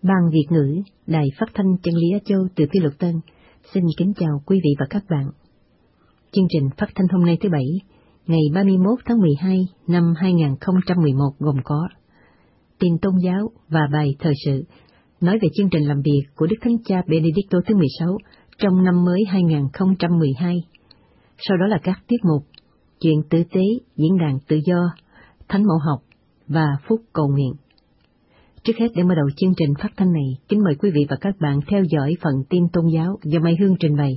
Ban Việt ngữ, Đài Phát thanh Chân lý Á Châu từ Phi Luật Tân, xin kính chào quý vị và các bạn. Chương trình phát thanh hôm nay thứ Bảy, ngày 31 tháng 12 năm 2011 gồm có tin tôn giáo và bài thời sự, nói về chương trình làm việc của Đức Thánh Cha Benedicto thứ 16 trong năm mới 2012. Sau đó là các tiết mục, chuyện tử tế, diễn đàn tự do, thánh mẫu học và phút cầu nguyện. Trước hết, để mở đầu chương trình phát thanh này, kính mời quý vị và các bạn theo dõi phần tin tôn giáo do Mai Hương trình bày.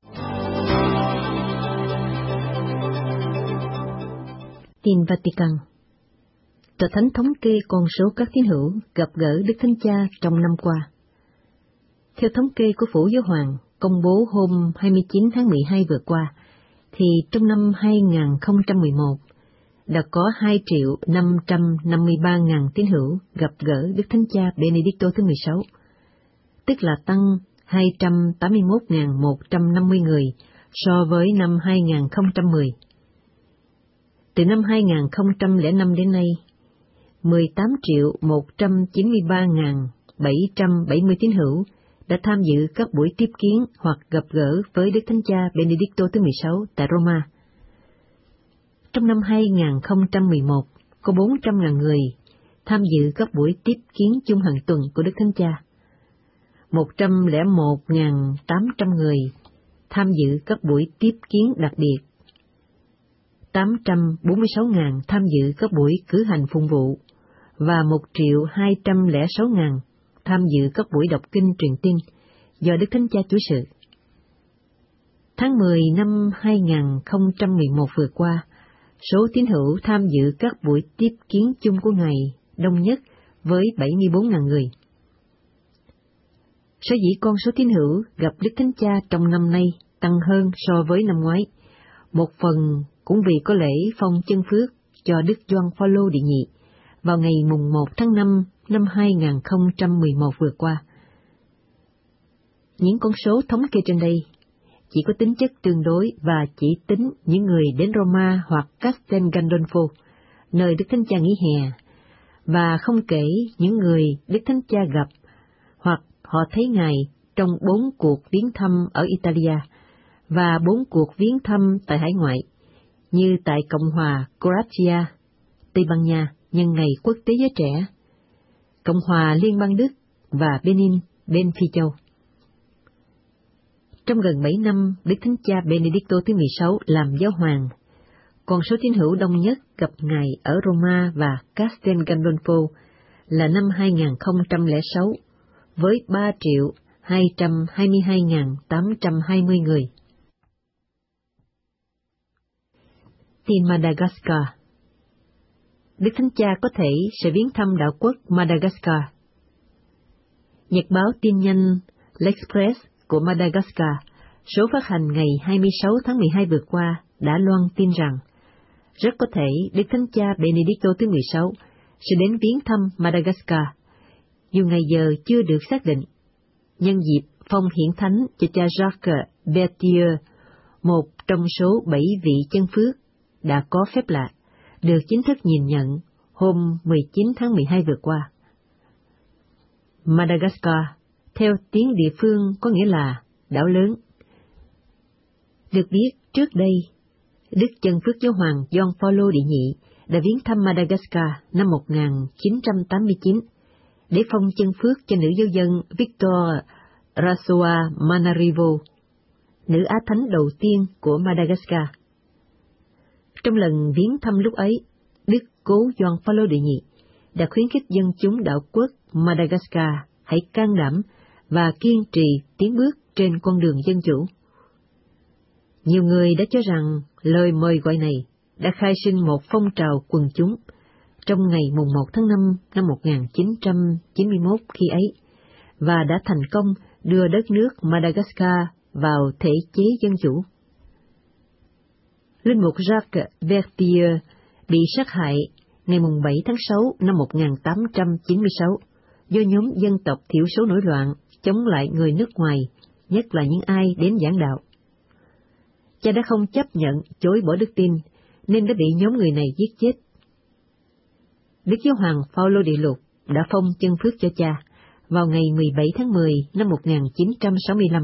Tin Vatican. Tòa Thánh thống kê con số các tín hữu gặp gỡ Đức Thánh Cha trong năm qua. Theo thống kê của Phủ Giáo Hoàng công bố hôm 29 tháng 12 vừa qua, thì trong năm 2011, đã có 2.553.000 tín hữu gặp gỡ Đức Thánh Cha Benedicto thứ 16, tức là tăng 281.150 người so với năm 2010. Từ năm 2005 đến nay, 18.193.770 tín hữu đã tham dự các buổi tiếp kiến hoặc gặp gỡ với Đức Thánh Cha Benedicto thứ 16 tại Roma. Trong năm 2011, có 400.000 người tham dự các buổi tiếp kiến chung hàng tuần của Đức Thánh Cha, 101.800 người tham dự các buổi tiếp kiến đặc biệt, 846.000 tham dự các buổi cử hành phụng vụ, và 1.206.000 tham dự các buổi đọc kinh truyền tin do Đức Thánh Cha chủ sự. Tháng 10 năm 2011 vừa qua, số tín hữu tham dự các buổi tiếp kiến chung của Ngài đông nhất với 74.000 người. Sở dĩ con số tín hữu gặp Đức Thánh Cha trong năm nay tăng hơn so với năm ngoái, một phần cũng vì có lễ phong chân phước cho Đức Gioan Phaolô Đệ Nhị vào ngày mùng 1 tháng 5 năm 2011 vừa qua. Những con số thống kê trên đây chỉ có tính chất tương đối và chỉ tính những người đến Roma hoặc Castel Gandolfo, nơi Đức Thánh Cha nghỉ hè, và không kể những người Đức Thánh Cha gặp hoặc họ thấy Ngài trong 4 cuộc viếng thăm ở Italia và 4 cuộc viếng thăm tại hải ngoại, như tại Cộng hòa Croatia, Tây Ban Nha nhân ngày Quốc tế Giới Trẻ, Cộng hòa Liên bang Đức và Benin bên Phi Châu. Trong gần 7 năm, Đức Thánh Cha Benedicto thứ 16 làm giáo hoàng, con số tín hữu đông nhất gặp Ngài ở Roma và Castel Gandolfo là năm 2006, với 3.222.820 người. Tin Madagascar. Đức Thánh Cha có thể sẽ viếng thăm đảo quốc Madagascar. Nhật báo tin nhanh L'Express của Madagascar, số phát hành ngày 26 tháng 12 vừa qua, đã loan tin rằng rất có thể Đức Thánh Cha Benedicto thứ 16 sẽ đến viếng thăm Madagascar, dù ngày giờ chưa được xác định, nhân dịp phong hiển thánh cho cha Jacques Berthier, một trong số 7 vị chân phước đã có phép lạ, được chính thức nhìn nhận hôm 19 tháng 12 vừa qua. Madagascar, theo tiếng địa phương có nghĩa là đảo lớn. Được biết, trước đây, Đức Chân Phước Giáo hoàng Gioan Phaolô Đệ Nhị đã viếng thăm Madagascar năm 1989 để phong chân phước cho nữ giáo dân Victor Rasoa Manarivo, nữ Á Thánh đầu tiên của Madagascar. Trong lần viếng thăm lúc ấy, Đức Cố Gioan Phaolô Đệ Nhị đã khuyến khích dân chúng đảo quốc Madagascar hãy can đảm và kiên trì tiến bước trên con đường dân chủ. Nhiều người đã cho rằng lời mời gọi này đã khai sinh một phong trào quần chúng trong ngày mùng 1 tháng 5 năm 1991 khi ấy, và đã thành công đưa đất nước Madagascar vào thể chế dân chủ. Linh mục Jacques Berthier bị sát hại ngày mùng 7 tháng 6 năm 1896 do nhóm dân tộc thiểu số nổi loạn chống lại người nước ngoài, nhất là những ai đến giảng đạo. Cha đã không chấp nhận chối bỏ đức tin, nên đã bị nhóm người này giết chết. Đức Giáo hoàng Phaolô Đệ Lục đã phong chân phước cho cha, vào ngày 17 tháng 10 năm 1965.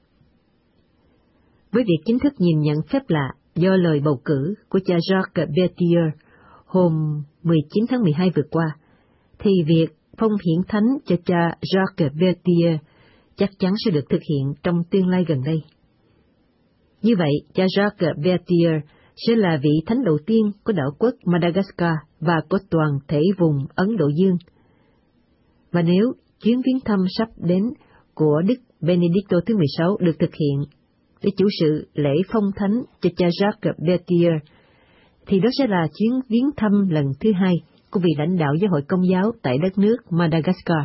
Với việc chính thức nhìn nhận phép lạ do lời bầu cử của cha Jacques Berthier hôm 19 tháng 12 vừa qua, thì việc phong hiển thánh cho cha Jacques Berthier chắc chắn sẽ được thực hiện trong tương lai gần đây. Như vậy, cha Jacques Berthier sẽ là vị thánh đầu tiên của đảo quốc Madagascar và của toàn thể vùng Ấn Độ Dương. Và nếu chuyến viếng thăm sắp đến của Đức Benedicto thứ 16 được thực hiện để chủ sự lễ phong thánh cho cha Jacques Berthier, thì đó sẽ là chuyến viếng thăm lần thứ hai của vị lãnh đạo giáo hội Công giáo tại đất nước Madagascar.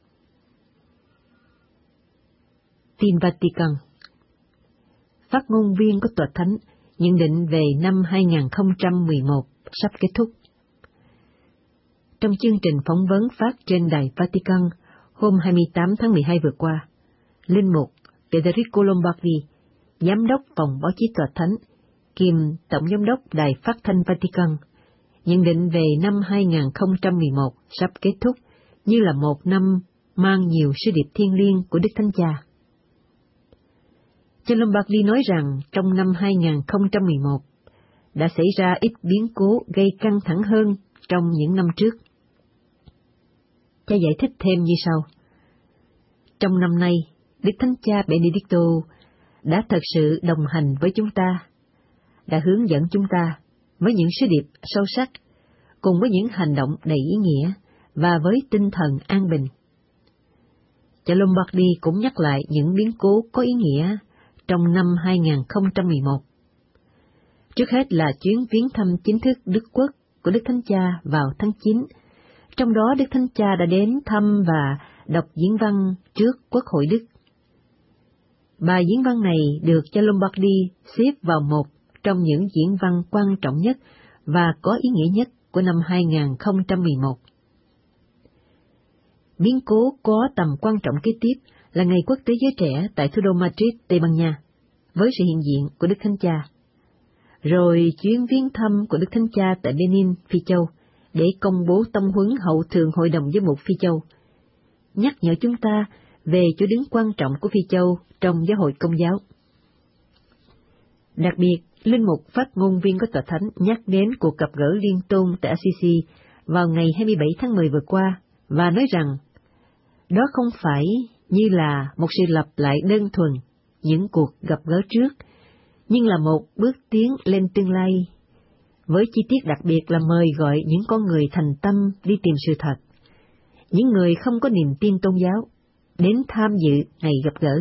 Tin Vatican. Phát ngôn viên của Tòa Thánh nhận định về năm 2011 sắp kết thúc. Trong chương trình phỏng vấn phát trên đài Vatican hôm 28 tháng 12 vừa qua, Linh mục Federico Lombardi, Giám đốc Phòng Báo chí Tòa Thánh, kiêm Tổng Giám đốc Đài Phát thanh Vatican, nhận định về năm 2011 sắp kết thúc như là một năm mang nhiều sứ điệp thiêng liêng của Đức Thánh Cha. Cha Lombardi nói rằng trong năm 2011 đã xảy ra ít biến cố gây căng thẳng hơn trong những năm trước. Cha giải thích thêm như sau. Trong năm nay, Đức Thánh Cha Benedicto đã thật sự đồng hành với chúng ta, đã hướng dẫn chúng ta với những sứ điệp sâu sắc, cùng với những hành động đầy ý nghĩa và với tinh thần an bình. Cha Lombardi cũng nhắc lại những biến cố có ý nghĩa trong năm 2011. Trước hết là chuyến viếng thăm chính thức Đức Quốc của Đức Thánh Cha vào tháng 9, trong đó Đức Thánh Cha đã đến thăm và đọc diễn văn trước Quốc hội Đức. Bài diễn văn này được cha Lombardi xếp vào một trong những diễn văn quan trọng nhất và có ý nghĩa nhất của năm 2011. Biến cố có tầm quan trọng kế tiếp là Ngày Quốc tế Giới Trẻ tại thủ đô Madrid, Tây Ban Nha, với sự hiện diện của Đức Thánh Cha. Rồi chuyến viếng thăm của Đức Thánh Cha tại Benin, Phi Châu, để công bố tông huấn hậu thường Hội đồng Giám mục Phi Châu, nhắc nhở chúng ta về chỗ đứng quan trọng của Phi Châu trong giáo hội Công giáo. Đặc biệt, Linh mục phát ngôn viên của Tòa Thánh nhắc đến cuộc gặp gỡ liên tôn tại Assisi vào ngày 27 tháng 10 vừa qua và nói rằng đó không phải như là một sự lặp lại đơn thuần những cuộc gặp gỡ trước, nhưng là một bước tiến lên tương lai, với chi tiết đặc biệt là mời gọi những con người thành tâm đi tìm sự thật, những người không có niềm tin tôn giáo, đến tham dự ngày gặp gỡ.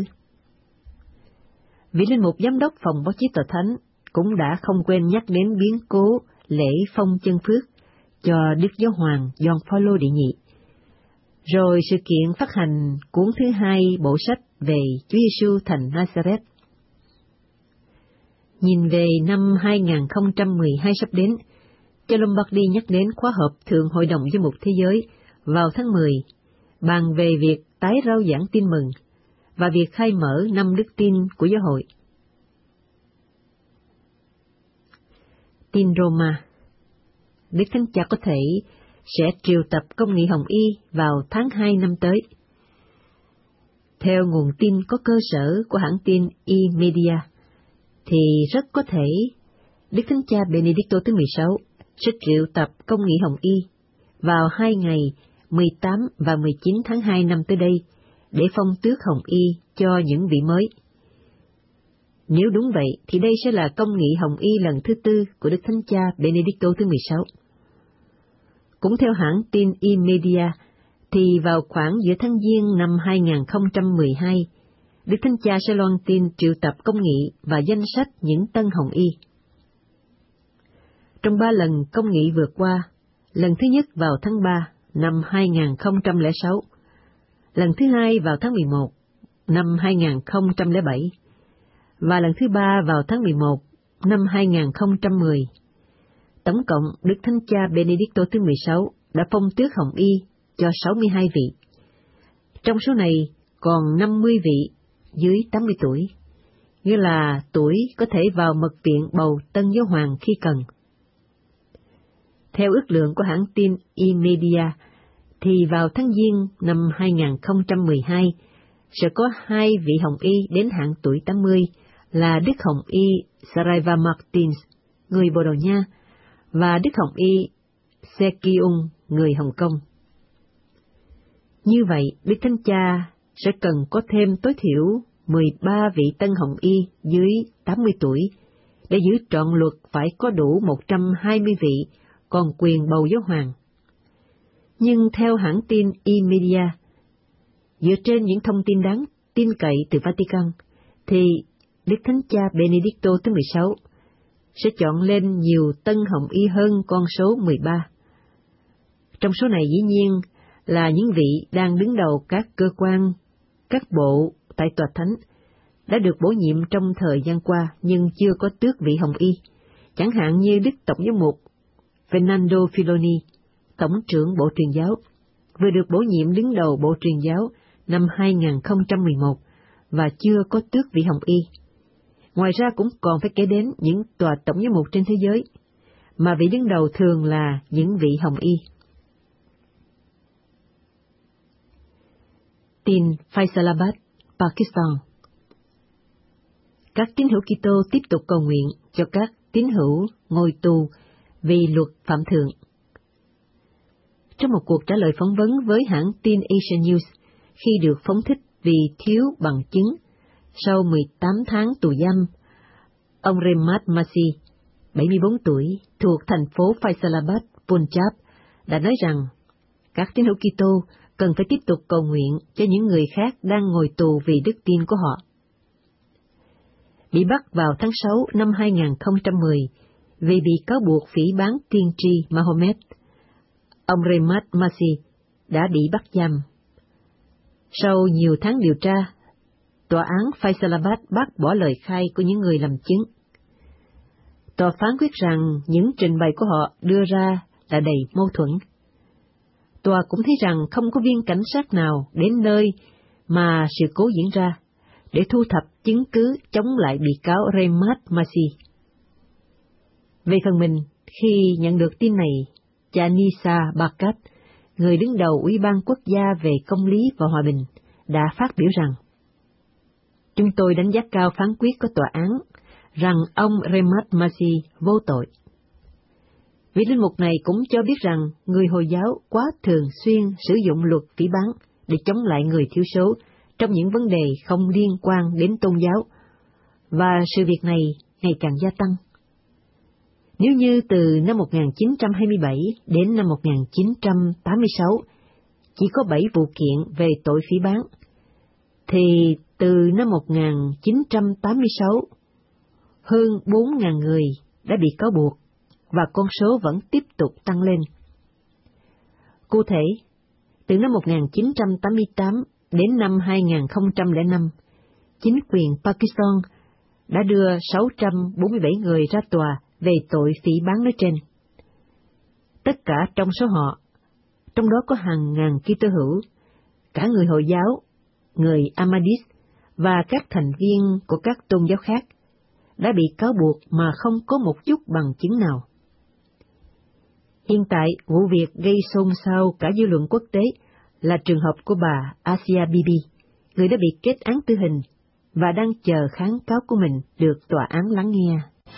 Vị Linh mục Giám đốc Phòng Báo chí Tòa Thánh cũng đã không quên nhắc đến biến cố lễ phong chân phước cho Đức Giáo hoàng Gioan Phaolô đệ nhị, rồi sự kiện phát hành cuốn thứ hai bộ sách về Chúa Giêsu thành Nazareth. Nhìn về năm 2012 sắp đến, cha Lombardi nhắc đến khóa họp Thượng Hội đồng Giám mục Thế giới vào tháng 10, bàn về việc tái rao giảng tin mừng và việc khai mở năm đức tin của giáo hội. Tin Roma. Đức Thánh Cha có thể sẽ triệu tập công nghị Hồng Y vào tháng 2 năm tới. Theo nguồn tin có cơ sở của hãng tin E-Media, thì rất có thể Đức Thánh Cha Benedicto thứ 16 sẽ triệu tập công nghị Hồng Y vào 2 ngày 18 và 19 tháng 2 năm tới đây để phong tước Hồng Y cho những vị mới. Nếu đúng vậy thì đây sẽ là công nghị Hồng Y lần thứ 4 của Đức Thánh Cha Benedicto thứ 16. Cũng theo hãng tin E-Media, thì vào khoảng giữa tháng Giêng năm 2012, Đức Thánh Cha sẽ loan tin triệu tập công nghị và danh sách những tân Hồng Y. Trong 3 lần công nghị vừa qua, lần thứ nhất vào tháng 3 năm 2006, lần thứ hai vào tháng 11 năm 2007, và lần thứ 3 vào tháng 11 năm 2010. Tổng cộng, Đức Thánh Cha Benedicto thứ 16 đã phong tước Hồng Y cho 62 vị. Trong số này còn 50 vị dưới 80 tuổi, nghĩa là tuổi có thể vào mật viện bầu tân giáo hoàng khi cần. Theo ước lượng của hãng tin E-Media, thì vào tháng Giêng năm 2012 sẽ có hai vị Hồng Y đến hạn tuổi 80 là Đức Hồng Y Saraiva Martins, người Bồ Đào Nha, và Đức Hồng Y Sekyung, người Hồng Kông. Như vậy, Đức Thánh Cha sẽ cần có thêm tối thiểu 13 vị Tân Hồng Y dưới 80 tuổi, để giữ trọn luật phải có đủ 120 vị còn quyền bầu giáo hoàng. Nhưng theo hãng tin E-Media, dựa trên những thông tin đáng tin cậy từ Vatican, thì Đức Thánh Cha Benedicto thứ 16 sẽ chọn lên nhiều Tân Hồng Y hơn con số 13. Trong số này dĩ nhiên là những vị đang đứng đầu các cơ quan, các bộ tại Tòa Thánh, đã được bổ nhiệm trong thời gian qua nhưng chưa có tước vị Hồng Y, chẳng hạn như Đức Tổng giám mục Fernando Filoni, Tổng trưởng Bộ Truyền giáo, vừa được bổ nhiệm đứng đầu Bộ Truyền giáo năm 2011 và chưa có tước vị Hồng Y. Ngoài ra cũng còn phải kể đến những tòa tổng giám mục trên thế giới, mà vị đứng đầu thường là những vị Hồng Y. Tin Faisalabad, Pakistan. Các tín hữu Kitô tiếp tục cầu nguyện cho các tín hữu ngồi tù vì luật phạm thượng. Trong một cuộc trả lời phỏng vấn với hãng tin Asian News, khi được phóng thích vì thiếu bằng chứng sau 18 tháng tù giam, ông Rehmat Masih, 74 tuổi, thuộc thành phố Faisalabad, Punjab, đã nói rằng các tín hữu Kitô cần phải tiếp tục cầu nguyện cho những người khác đang ngồi tù vì đức tin của họ. Bị bắt vào tháng 6 năm 2010 vì bị cáo buộc phỉ báng tiên tri Mahomet, ông Rehmat Masih đã bị bắt giam. Sau nhiều tháng điều tra, tòa án Faisalabad bác bỏ lời khai của những người làm chứng. Tòa phán quyết rằng những trình bày của họ đưa ra là đầy mâu thuẫn. Tòa cũng thấy rằng không có viên cảnh sát nào đến nơi mà sự cố diễn ra để thu thập chứng cứ chống lại bị cáo Rehmat Masih. Về phần mình, khi nhận được tin này, cha Nisa Bakat, người đứng đầu Ủy ban Quốc gia về Công lý và Hòa bình, đã phát biểu rằng: "Chúng tôi đánh giá cao phán quyết của tòa án rằng ông Rehmat Masih vô tội." Vị linh mục này cũng cho biết rằng người Hồi giáo quá thường xuyên sử dụng luật phỉ báng để chống lại người thiểu số trong những vấn đề không liên quan đến tôn giáo, và sự việc này ngày càng gia tăng. Nếu như từ năm 1927 đến năm 1986 chỉ có 7 vụ kiện về tội phỉ báng, thì từ năm 1986 hơn 4.000 người đã bị cáo buộc, và con số vẫn tiếp tục tăng lên. Cụ thể, từ năm 1988 đến năm 2005, chính quyền Pakistan đã đưa 647 người ra tòa về tội phỉ báng nói trên. Tất cả trong số họ, trong đó có hàng ngàn Kitô hữu, cả người Hồi giáo, người Ahmadis và các thành viên của các tôn giáo khác, đã bị cáo buộc mà không có một chút bằng chứng nào. Hiện tại, vụ việc gây xôn xao cả dư luận quốc tế là trường hợp của bà Asia Bibi, người đã bị kết án tử hình và đang chờ kháng cáo của mình được tòa án lắng nghe.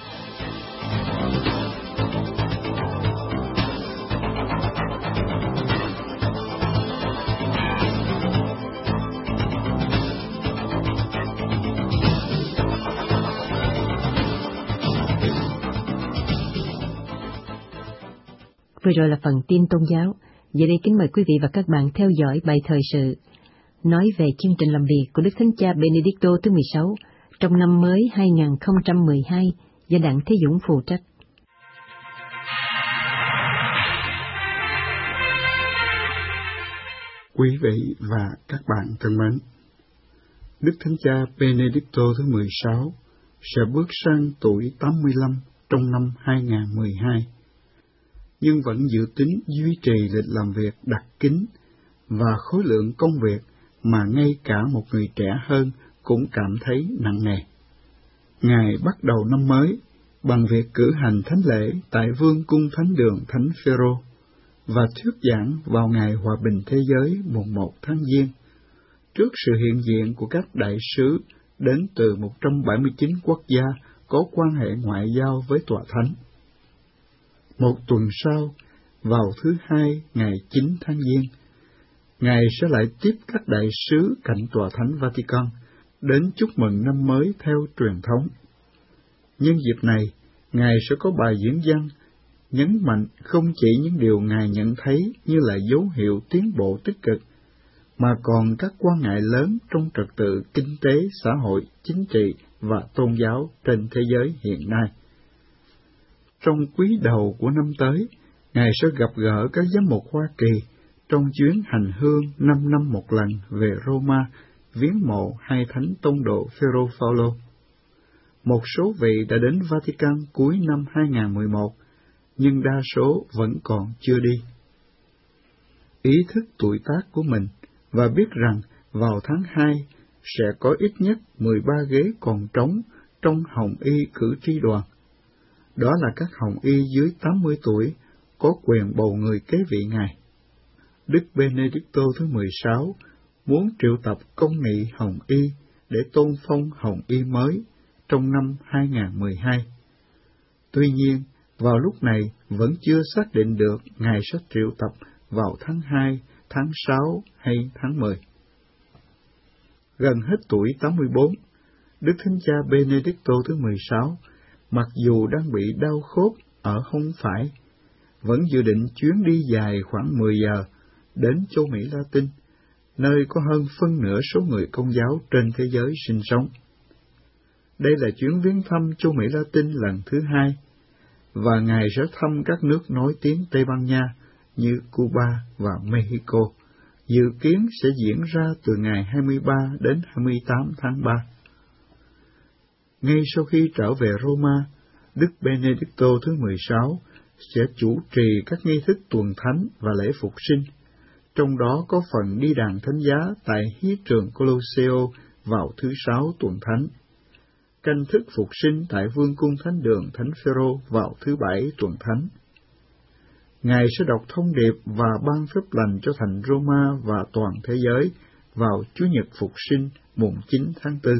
Vừa rồi là phần tin tôn giáo. Giờ đây kính mời quý vị và các bạn theo dõi bài thời sự nói về chương trình làm việc của Đức Thánh Cha Benedicto thứ 16 trong năm mới 2012 do Đặng Thế Dũng phụ trách. Quý vị và các bạn thân mến, Đức Thánh Cha Benedicto thứ 16 sẽ bước sang tuổi 85 trong năm 2012. Nhưng vẫn dự tính duy trì lịch làm việc đặc kín và khối lượng công việc mà ngay cả một người trẻ hơn cũng cảm thấy nặng nề. Ngài bắt đầu năm mới bằng việc cử hành thánh lễ tại Vương cung Thánh đường Thánh Phêrô, và thuyết giảng vào ngày Hòa bình Thế giới mùng 1 tháng Giêng, trước sự hiện diện của các đại sứ đến từ 179 quốc gia có quan hệ ngoại giao với Tòa Thánh. Một tuần sau, vào thứ Hai ngày 9 tháng Giêng, Ngài sẽ lại tiếp các đại sứ cạnh Tòa Thánh Vatican đến chúc mừng năm mới theo truyền thống. Nhân dịp này, Ngài sẽ có bài diễn văn nhấn mạnh không chỉ những điều Ngài nhận thấy như là dấu hiệu tiến bộ tích cực, mà còn các quan ngại lớn trong trật tự kinh tế, xã hội, chính trị và tôn giáo trên thế giới hiện nay. Trong quý đầu của năm tới, Ngài sẽ gặp gỡ các giám mục Hoa Kỳ trong chuyến hành hương 5 năm một lần về Roma viếng mộ hai thánh tông đồ Phêrô Phaolô. Một số vị đã đến Vatican cuối năm 2011, nhưng đa số vẫn còn chưa đi. Ý thức tuổi tác của mình và biết rằng vào tháng 2 sẽ có ít nhất 13 ghế còn trống trong Hồng Y cử tri đoàn. Đó là các Hồng Y dưới 80 tuổi có quyền bầu người kế vị Ngài. Đức Benedicto thứ 16 muốn triệu tập công nghị Hồng Y để tôn phong Hồng Y mới trong năm 2012. Tuy nhiên, vào lúc này vẫn chưa xác định được Ngài sẽ triệu tập vào tháng 2, tháng 6 hay tháng 10. Gần hết tuổi 84, Đức Thánh Cha Benedicto thứ 16, mặc dù đang bị đau khớp ở hông phải, vẫn dự định chuyến đi dài khoảng 10 giờ đến châu Mỹ Latin, nơi có hơn phân nửa số người Công giáo trên thế giới sinh sống. Đây là chuyến viếng thăm châu Mỹ Latin lần thứ 2, và Ngài sẽ thăm các nước nói tiếng Tây Ban Nha như Cuba và Mexico, dự kiến sẽ diễn ra từ ngày 23 đến 28 tháng 3. Ngay sau khi trở về Roma, Đức Benedicto thứ 16 sẽ chủ trì các nghi thức tuần thánh và lễ phục sinh, trong đó có phần đi đàn thánh giá tại Hí trường Colosseo vào thứ 6 tuần thánh, canh thức phục sinh tại Vương cung Thánh đường Thánh Phêrô vào thứ 7 tuần thánh. Ngài sẽ đọc thông điệp và ban phép lành cho thành Roma và toàn thế giới vào Chủ nhật Phục sinh mùng 9 tháng 4.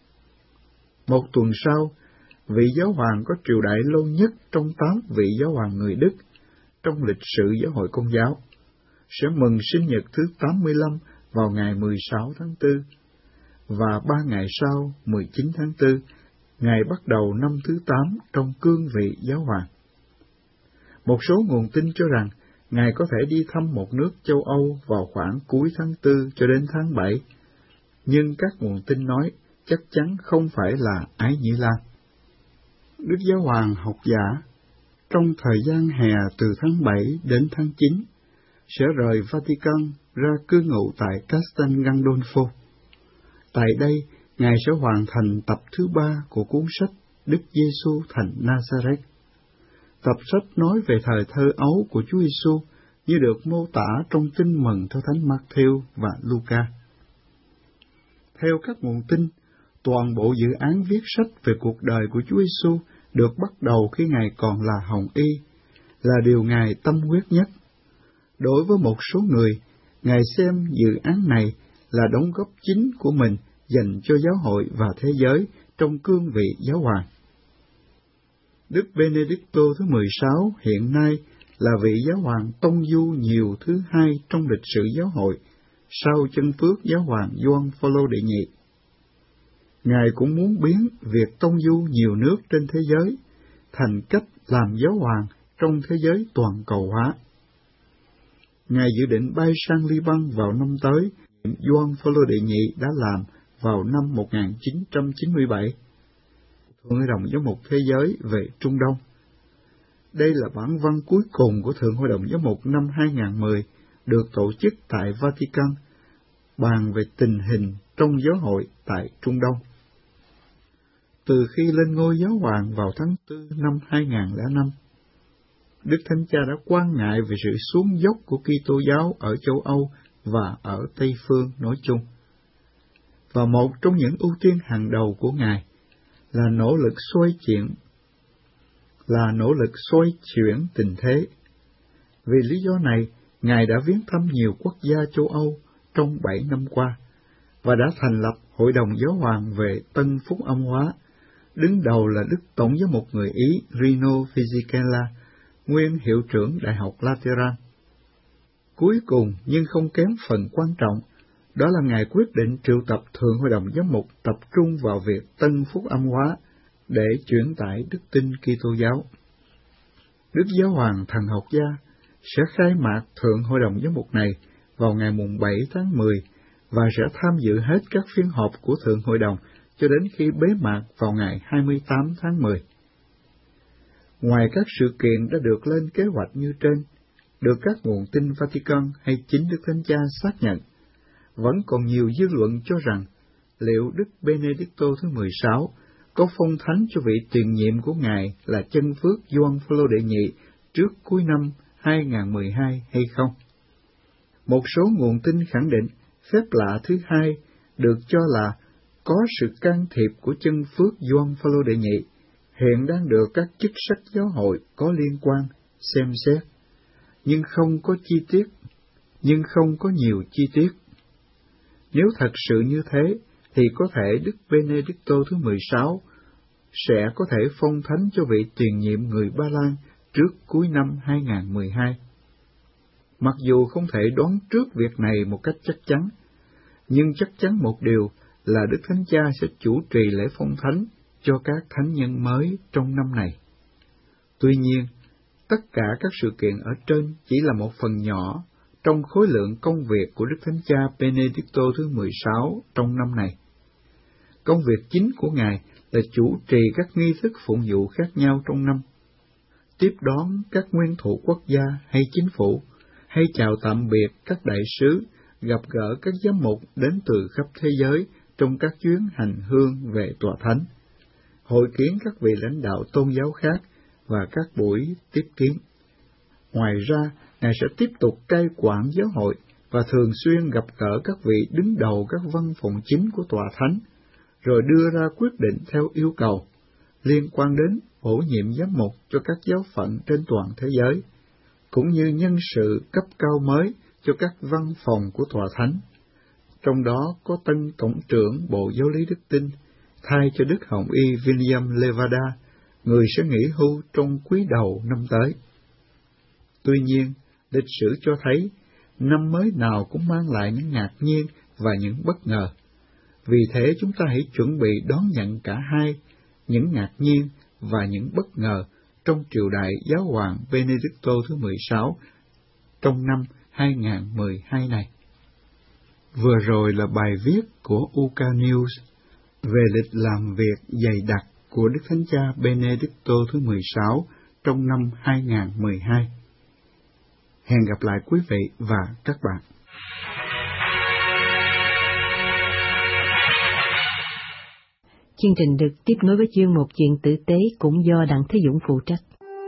Một tuần sau, vị giáo hoàng có triều đại lâu nhất trong 8 vị giáo hoàng người Đức trong lịch sử giáo hội Công giáo sẽ mừng sinh nhật thứ 85 vào ngày 16 tháng 4, và 3 ngày sau, 19 tháng 4, Ngài bắt đầu năm thứ 8 trong cương vị giáo hoàng. Một số nguồn tin cho rằng Ngài có thể đi thăm một nước châu Âu vào khoảng cuối tháng 4 cho đến tháng 7, nhưng các nguồn tin nói chắc chắn không phải là Ái Nhĩ Lan. Đức Giáo hoàng học giả, trong thời gian hè từ tháng 7 đến tháng 9, sẽ rời Vatican ra cư ngụ tại Castel Gandolfo. Tại đây, Ngài sẽ hoàn thành tập thứ 3 của cuốn sách Đức Giêsu thành Nazareth. Tập sách nói về thời thơ ấu của Chúa Giêsu như được mô tả trong Tin mừng theo Thánh Matthew và Luca. Theo các nguồn tin, toàn bộ dự án viết sách về cuộc đời của Chúa Giêsu được bắt đầu khi Ngài còn là Hồng Y, là điều Ngài tâm huyết nhất. Đối với một số người, Ngài xem dự án này là đóng góp chính của mình dành cho giáo hội và thế giới trong cương vị giáo hoàng. Đức Benedicto thứ 16 hiện nay là vị giáo hoàng tông du nhiều thứ 2 trong lịch sử giáo hội, sau chân phước giáo hoàng Gioan Phaolô đệ nhị. Ngài cũng muốn biến việc tông du nhiều nước trên thế giới thành cách làm giáo hoàng trong thế giới toàn cầu hóa. Ngài dự định bay sang Liban vào năm tới, Gioan Phaolô đệ nhị đã làm vào năm 1997, Thượng Hội đồng Giám mục Thế giới về Trung Đông. Đây là bản văn cuối cùng của Thượng Hội đồng Giám mục năm 2010, được tổ chức tại Vatican, bàn về tình hình trong giáo hội tại Trung Đông. Từ khi lên ngôi giáo hoàng vào tháng 4 năm 2005, Đức Thánh Cha đã quan ngại về sự xuống dốc của Kitô giáo ở châu Âu và ở Tây Phương nói chung. Và một trong những ưu tiên hàng đầu của Ngài là nỗ lực xoay chuyển tình thế, Vì lý do này, Ngài đã viếng thăm nhiều quốc gia châu Âu trong 7 năm qua, và đã thành lập Hội đồng Giáo hoàng về Tân Phúc Âm Hóa, đứng đầu là Đức Tổng giám mục người Ý Rino Fisichella, nguyên hiệu trưởng Đại học Lateran. Cuối cùng, nhưng không kém phần quan trọng, đó là Ngài quyết định triệu tập Thượng Hội đồng Giám mục tập trung vào việc Tân Phúc Âm Hóa để truyền tải đức tin Kitô giáo. Đức Giáo hoàng Thần học gia sẽ khai mạc Thượng Hội đồng Giám mục này vào ngày mùng 7 tháng 10 và sẽ tham dự hết các phiên họp của Thượng Hội đồng cho đến khi bế mạc vào ngày 28 tháng 10. Ngoài các sự kiện đã được lên kế hoạch như trên, được các nguồn tin Vatican hay chính Đức Thánh Cha xác nhận, vẫn còn nhiều dư luận cho rằng liệu Đức Benedicto thứ 16 có phong thánh cho vị tiền nhiệm của Ngài là chân phước Gioan Phaolô đệ nhị trước cuối năm 2012 hay không. Một số nguồn tin khẳng định phép lạ thứ hai được cho là có sự can thiệp của chân phước Gioan Phaolô đệ nhị, hiện đang được các chức sắc giáo hội có liên quan xem xét, nhưng không có nhiều chi tiết. Nếu thật sự như thế, thì có thể Đức Benedicto thứ 16 sẽ có thể phong thánh cho vị tiền nhiệm người Ba Lan trước cuối năm 2012. Mặc dù không thể đoán trước việc này một cách chắc chắn, nhưng chắc chắn một điều là Đức Thánh Cha sẽ chủ trì lễ phong thánh cho các thánh nhân mới trong năm này. Tuy nhiên, tất cả các sự kiện ở trên chỉ là một phần nhỏ trong khối lượng công việc của Đức Thánh Cha Benedicto thứ 16 trong năm này. Công việc chính của Ngài là chủ trì các nghi thức phụng vụ khác nhau trong năm, tiếp đón các nguyên thủ quốc gia hay chính phủ, hay chào tạm biệt các đại sứ, gặp gỡ các giám mục đến từ khắp thế giới trong các chuyến hành hương về tòa thánh, hội kiến các vị lãnh đạo tôn giáo khác và các buổi tiếp kiến. Ngoài ra, Ngài sẽ tiếp tục cai quản giáo hội và thường xuyên gặp gỡ các vị đứng đầu các văn phòng chính của tòa thánh, rồi đưa ra quyết định theo yêu cầu liên quan đến bổ nhiệm giám mục cho các giáo phận trên toàn thế giới, cũng như nhân sự cấp cao mới cho các văn phòng của tòa thánh. Trong đó có tân tổng trưởng Bộ Giáo lý Đức tin, thay cho Đức Hồng Y William Levada, người sẽ nghỉ hưu trong quý đầu năm tới. Tuy nhiên, lịch sử cho thấy, năm mới nào cũng mang lại những ngạc nhiên và những bất ngờ. Vì thế chúng ta hãy chuẩn bị đón nhận cả hai, những ngạc nhiên và những bất ngờ trong triều đại Giáo hoàng Benedicto thứ 16 trong năm 2012 này. Vừa rồi là bài viết của UK News về lịch làm việc dày đặc của Đức Thánh Cha Benedicto thứ 16 trong năm 2012. Hẹn gặp lại quý vị và các bạn. Chương trình được tiếp nối với chuyên mục Chuyện tử tế cũng do Đặng Thế Dũng phụ trách.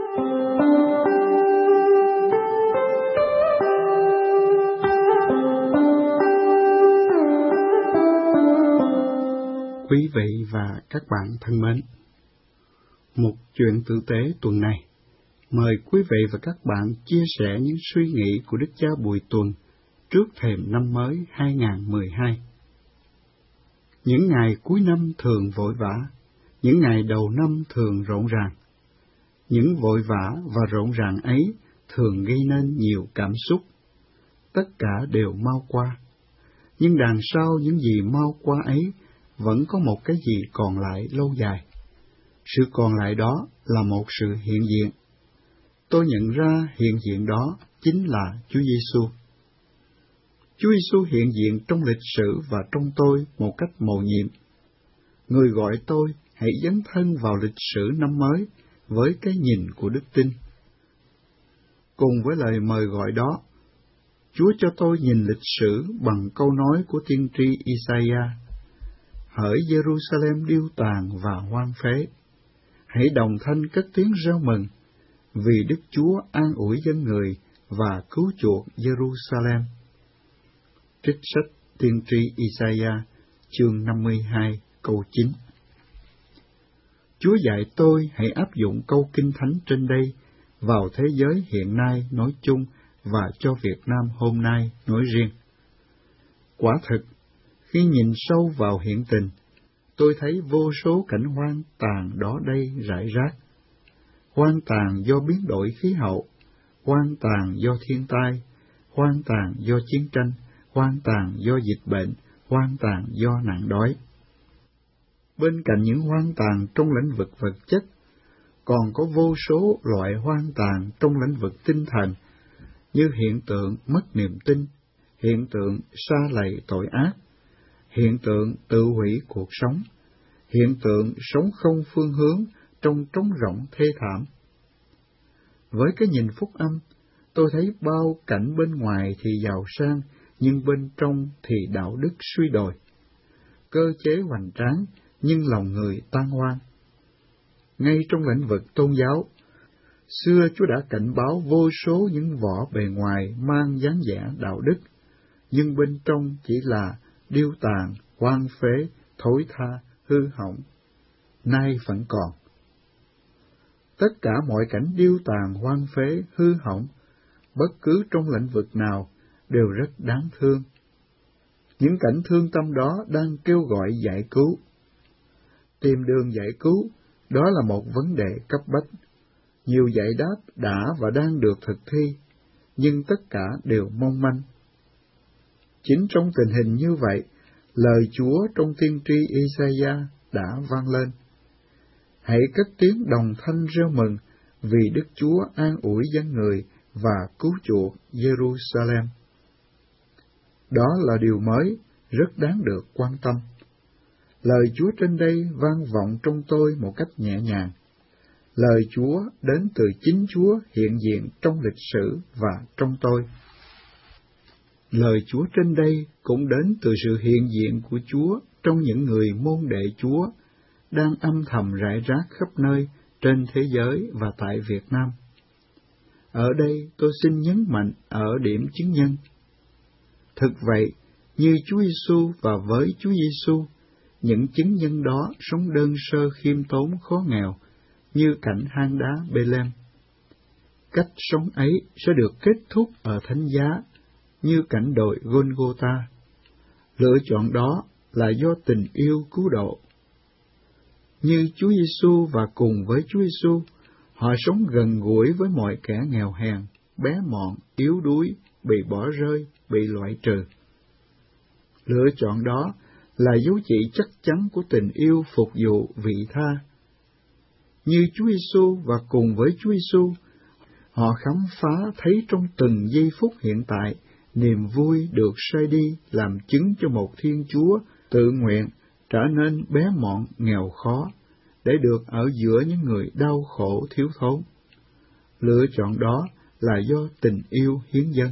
Quý vị và các bạn thân mến, một chuyện tử tế tuần này, mời quý vị và các bạn chia sẻ những suy nghĩ của Đức Cha Bùi Tuần trước thềm năm mới 2012. Những ngày cuối năm thường vội vã, những ngày đầu năm thường rộn ràng. Những vội vã và rộn ràng ấy thường gây nên nhiều cảm xúc. Tất cả đều mau qua. Nhưng đằng sau những gì mau qua ấy vẫn có một cái gì còn lại lâu dài. Sự còn lại đó là một sự hiện diện. Tôi nhận ra hiện diện đó chính là Chúa Giêsu. Chúa Giêsu hiện diện trong lịch sử và trong tôi một cách mầu nhiệm. Người gọi tôi hãy dấn thân vào lịch sử năm mới với cái nhìn của đức tin. Cùng với lời mời gọi đó, Chúa cho tôi nhìn lịch sử bằng câu nói của tiên tri Isaiah: hỡi Jerusalem điêu tàn và hoang phế, hãy đồng thanh cất tiếng reo mừng, vì Đức Chúa an ủi dân người và cứu chuộc Jerusalem. Trích sách tiên tri Isaiah, chương 52, câu 9. Chúa dạy tôi hãy áp dụng câu kinh thánh trên đây vào thế giới hiện nay nói chung và cho Việt Nam hôm nay nói riêng. Quả thực, khi nhìn sâu vào hiện tình, tôi thấy vô số cảnh hoang tàn đó đây rải rác. Hoang tàn do biến đổi khí hậu, hoang tàn do thiên tai, hoang tàn do chiến tranh, hoang tàn do dịch bệnh, hoang tàn do nạn đói. Bên cạnh những hoang tàn trong lĩnh vực vật chất, còn có vô số loại hoang tàn trong lĩnh vực tinh thần, như hiện tượng mất niềm tin, hiện tượng sa lầy tội ác, hiện tượng tự hủy cuộc sống, hiện tượng sống không phương hướng trong trống rỗng thê thảm. Với cái nhìn phúc âm, tôi thấy bao cảnh bên ngoài thì giàu sang, nhưng bên trong thì đạo đức suy đồi. Cơ chế hoành tráng, nhưng lòng người tan hoang. Ngay trong lĩnh vực tôn giáo, xưa Chúa đã cảnh báo vô số những vỏ bề ngoài mang dáng vẻ đạo đức, nhưng bên trong chỉ là điêu tàn, hoang phế, thối tha, hư hỏng, nay vẫn còn. Tất cả mọi cảnh điêu tàn, hoang phế, hư hỏng, bất cứ trong lĩnh vực nào, đều rất đáng thương. Những cảnh thương tâm đó đang kêu gọi giải cứu. Tìm đường giải cứu, đó là một vấn đề cấp bách. Nhiều giải đáp đã và đang được thực thi, nhưng tất cả đều mong manh. Chính trong tình hình như vậy, lời Chúa trong tiên tri Isaiah đã vang lên. Hãy cất tiếng đồng thanh reo mừng, vì Đức Chúa an ủi dân người và cứu chuộc Jerusalem. Đó là điều mới, rất đáng được quan tâm. Lời Chúa trên đây vang vọng trong tôi một cách nhẹ nhàng. Lời Chúa đến từ chính Chúa hiện diện trong lịch sử và trong tôi. Lời Chúa trên đây cũng đến từ sự hiện diện của Chúa trong những người môn đệ Chúa đang âm thầm rải rác khắp nơi trên thế giới và tại Việt Nam. Ở đây tôi xin nhấn mạnh ở điểm chứng nhân. Thực vậy, như Chúa Giêsu và với Chúa Giêsu, những chứng nhân đó sống đơn sơ khiêm tốn khó nghèo, như cảnh hang đá Bê-lem. Cách sống ấy sẽ được kết thúc ở thánh giá, như cảnh đồi Golgotha. Lựa chọn đó là do tình yêu cứu độ. Như Chúa Giêsu và cùng với Chúa Giêsu, họ sống gần gũi với mọi kẻ nghèo hèn, bé mọn, yếu đuối, bị bỏ rơi, bị loại trừ. Lựa chọn đó là dấu chỉ chắc chắn của tình yêu phục vụ vị tha. Như Chúa Giêsu và cùng với Chúa Giêsu, họ khám phá thấy trong từng giây phút hiện tại niềm vui được sai đi làm chứng cho một Thiên Chúa tự nguyện trở nên bé mọn nghèo khó, để được ở giữa những người đau khổ thiếu thốn. Lựa chọn đó là do tình yêu hiến dâng.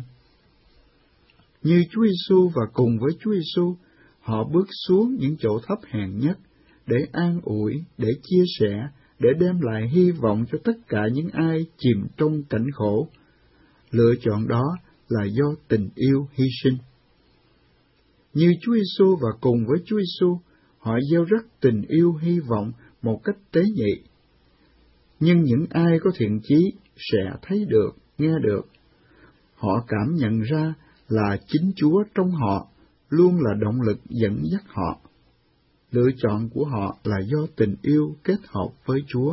Như Chúa Giêsu và cùng với Chúa Giêsu, họ bước xuống những chỗ thấp hèn nhất để an ủi, để chia sẻ, để đem lại hy vọng cho tất cả những ai chìm trong cảnh khổ. Lựa chọn đó là do tình yêu hy sinh. Như Chúa Giêsu và cùng với Chúa Giêsu, họ gieo rắc tình yêu hy vọng một cách tế nhị. Nhưng những ai có thiện chí sẽ thấy được, nghe được. Họ cảm nhận ra là chính Chúa trong họ luôn là động lực dẫn dắt họ. Lựa chọn của họ là do tình yêu kết hợp với Chúa.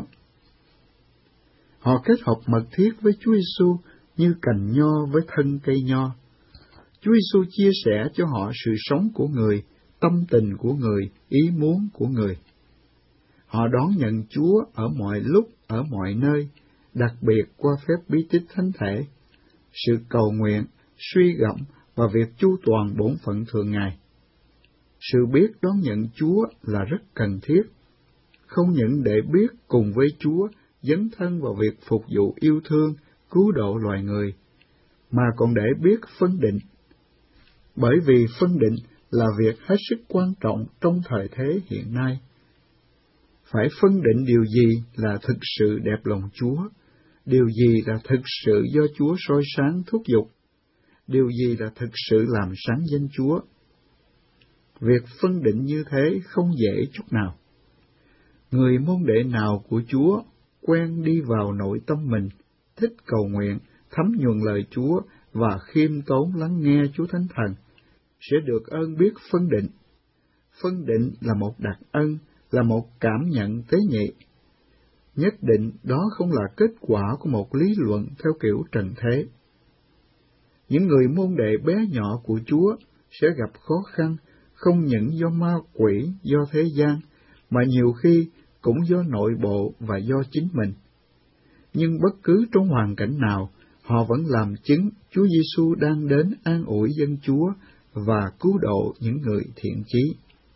Họ kết hợp mật thiết với Chúa Giêsu như cành nho với thân cây nho. Chúa Giêsu chia sẻ cho họ sự sống của người, tâm tình của người, ý muốn của người. Họ đón nhận Chúa ở mọi lúc, ở mọi nơi, đặc biệt qua phép bí tích thánh thể, sự cầu nguyện, suy gẫm và việc chu toàn bổn phận thường ngày. Sự biết đón nhận Chúa là rất cần thiết, không những để biết cùng với Chúa dấn thân vào việc phục vụ yêu thương, cứu độ loài người, mà còn để biết phân định. Bởi vì phân định là việc hết sức quan trọng trong thời thế hiện nay. Phải phân định điều gì là thực sự đẹp lòng Chúa, điều gì là thực sự do Chúa soi sáng thúc giục, điều gì là thực sự làm sáng danh Chúa. Việc phân định như thế không dễ chút nào. Người môn đệ nào của Chúa quen đi vào nội tâm mình, thích cầu nguyện, thấm nhuần lời Chúa và khiêm tốn lắng nghe Chúa Thánh Thần, sẽ được ơn biết phân định. Phân định là một đặc ân, là một cảm nhận tế nhị. Nhất định đó không là kết quả của một lý luận theo kiểu trần thế. Những người môn đệ bé nhỏ của Chúa sẽ gặp khó khăn không những do ma quỷ, do thế gian, mà nhiều khi cũng do nội bộ và do chính mình. Nhưng bất cứ trong hoàn cảnh nào, họ vẫn làm chứng Chúa Giêsu đang đến an ủi dân Chúa và cứu độ những người thiện chí.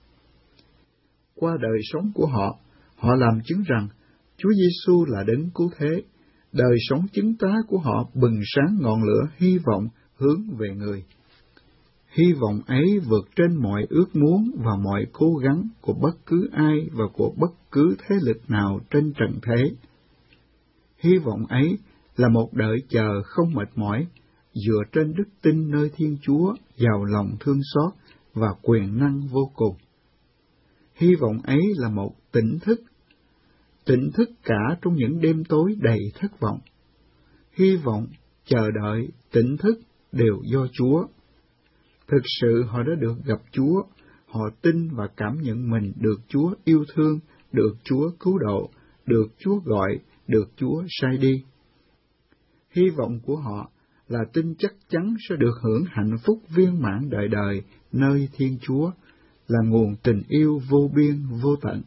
Qua đời sống của họ, họ làm chứng rằng Chúa Giêsu là đấng cứu thế. Đời sống chứng tá của họ bừng sáng ngọn lửa hy vọng hướng về người. Hy vọng ấy vượt trên mọi ước muốn và mọi cố gắng của bất cứ ai và của bất cứ thế lực nào trên trần thế. Hy vọng ấy là một đợi chờ không mệt mỏi, dựa trên đức tin nơi Thiên Chúa, giàu lòng thương xót và quyền năng vô cùng. Hy vọng ấy là một tỉnh thức cả trong những đêm tối đầy thất vọng. Hy vọng, chờ đợi, tỉnh thức đều do Chúa. Thực sự họ đã được gặp Chúa, họ tin và cảm nhận mình được Chúa yêu thương, được Chúa cứu độ, được Chúa gọi, được Chúa sai đi. Hy vọng của họ là tin chắc chắn sẽ được hưởng hạnh phúc viên mãn đời đời nơi Thiên Chúa, là nguồn tình yêu vô biên vô tận.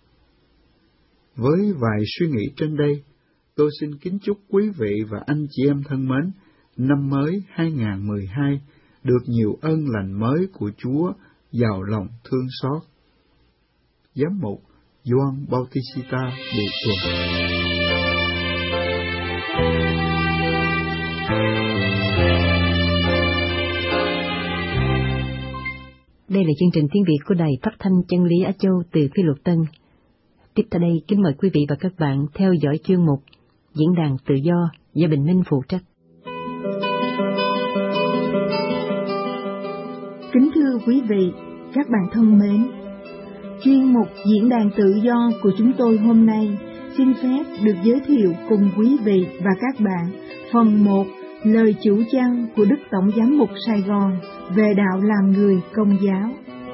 Với vài suy nghĩ trên đây, tôi xin kính chúc quý vị và anh chị em thân mến, năm mới 2012 được nhiều ơn lành mới của Chúa, giàu lòng thương xót. Giám mục Gioan Bautista Bùi Tuần. Đây là chương trình tiếng Việt của Đài Phát thanh Chân lý Á Châu từ Phi Luật Tân. Tiếp theo đây, kính mời quý vị và các bạn theo dõi chuyên mục Diễn đàn Tự do do Bình Minh phụ trách. Kính thưa quý vị, các bạn thân mến, chuyên mục Diễn đàn Tự do của chúng tôi hôm nay xin phép được giới thiệu cùng quý vị và các bạn phần 1 lời chủ chăn của Đức Tổng Giám mục Sài Gòn về đạo làm người Công giáo.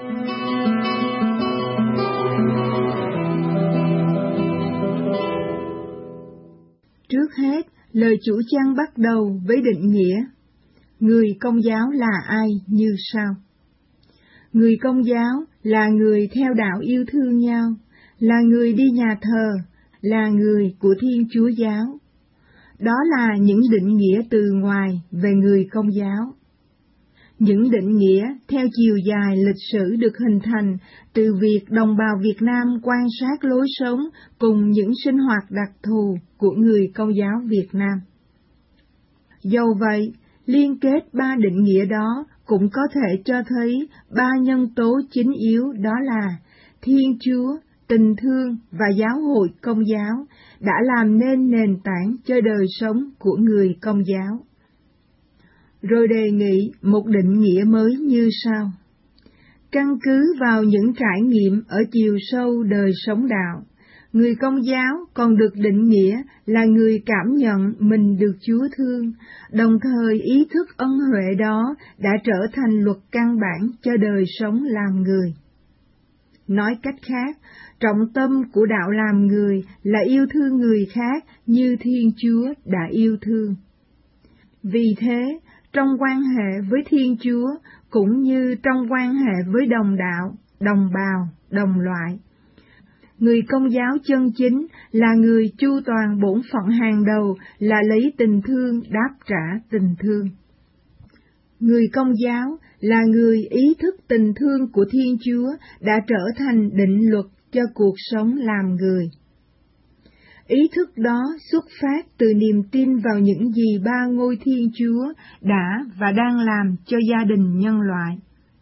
Trước hết, lời chủ chăn bắt đầu với định nghĩa. Người Công giáo là ai như sau? Người Công giáo là người theo đạo yêu thương nhau, là người đi nhà thờ, là người của Thiên Chúa giáo. Đó là những định nghĩa từ ngoài về người Công giáo. Những định nghĩa theo chiều dài lịch sử được hình thành từ việc đồng bào Việt Nam quan sát lối sống cùng những sinh hoạt đặc thù của người Công giáo Việt Nam. Dầu vậy, liên kết ba định nghĩa đó cũng có thể cho thấy ba nhân tố chính yếu, đó là Thiên Chúa, tình thương và giáo hội Công giáo đã làm nên nền tảng cho đời sống của người Công giáo. Rồi đề nghị một định nghĩa mới như sau. Căn cứ vào những trải nghiệm ở chiều sâu đời sống đạo, người Công giáo còn được định nghĩa là người cảm nhận mình được Chúa thương, đồng thời ý thức ân huệ đó đã trở thành luật căn bản cho đời sống làm người. Nói cách khác, trọng tâm của đạo làm người là yêu thương người khác như Thiên Chúa đã yêu thương. Vì thế, trong quan hệ với Thiên Chúa cũng như trong quan hệ với đồng đạo, đồng bào, đồng loại, người Công giáo chân chính là người chu toàn bổn phận hàng đầu là lấy tình thương đáp trả tình thương. Người Công giáo là người ý thức tình thương của Thiên Chúa đã trở thành định luật cho cuộc sống làm người. Ý thức đó xuất phát từ niềm tin vào những gì ba ngôi Thiên Chúa đã và đang làm cho gia đình nhân loại.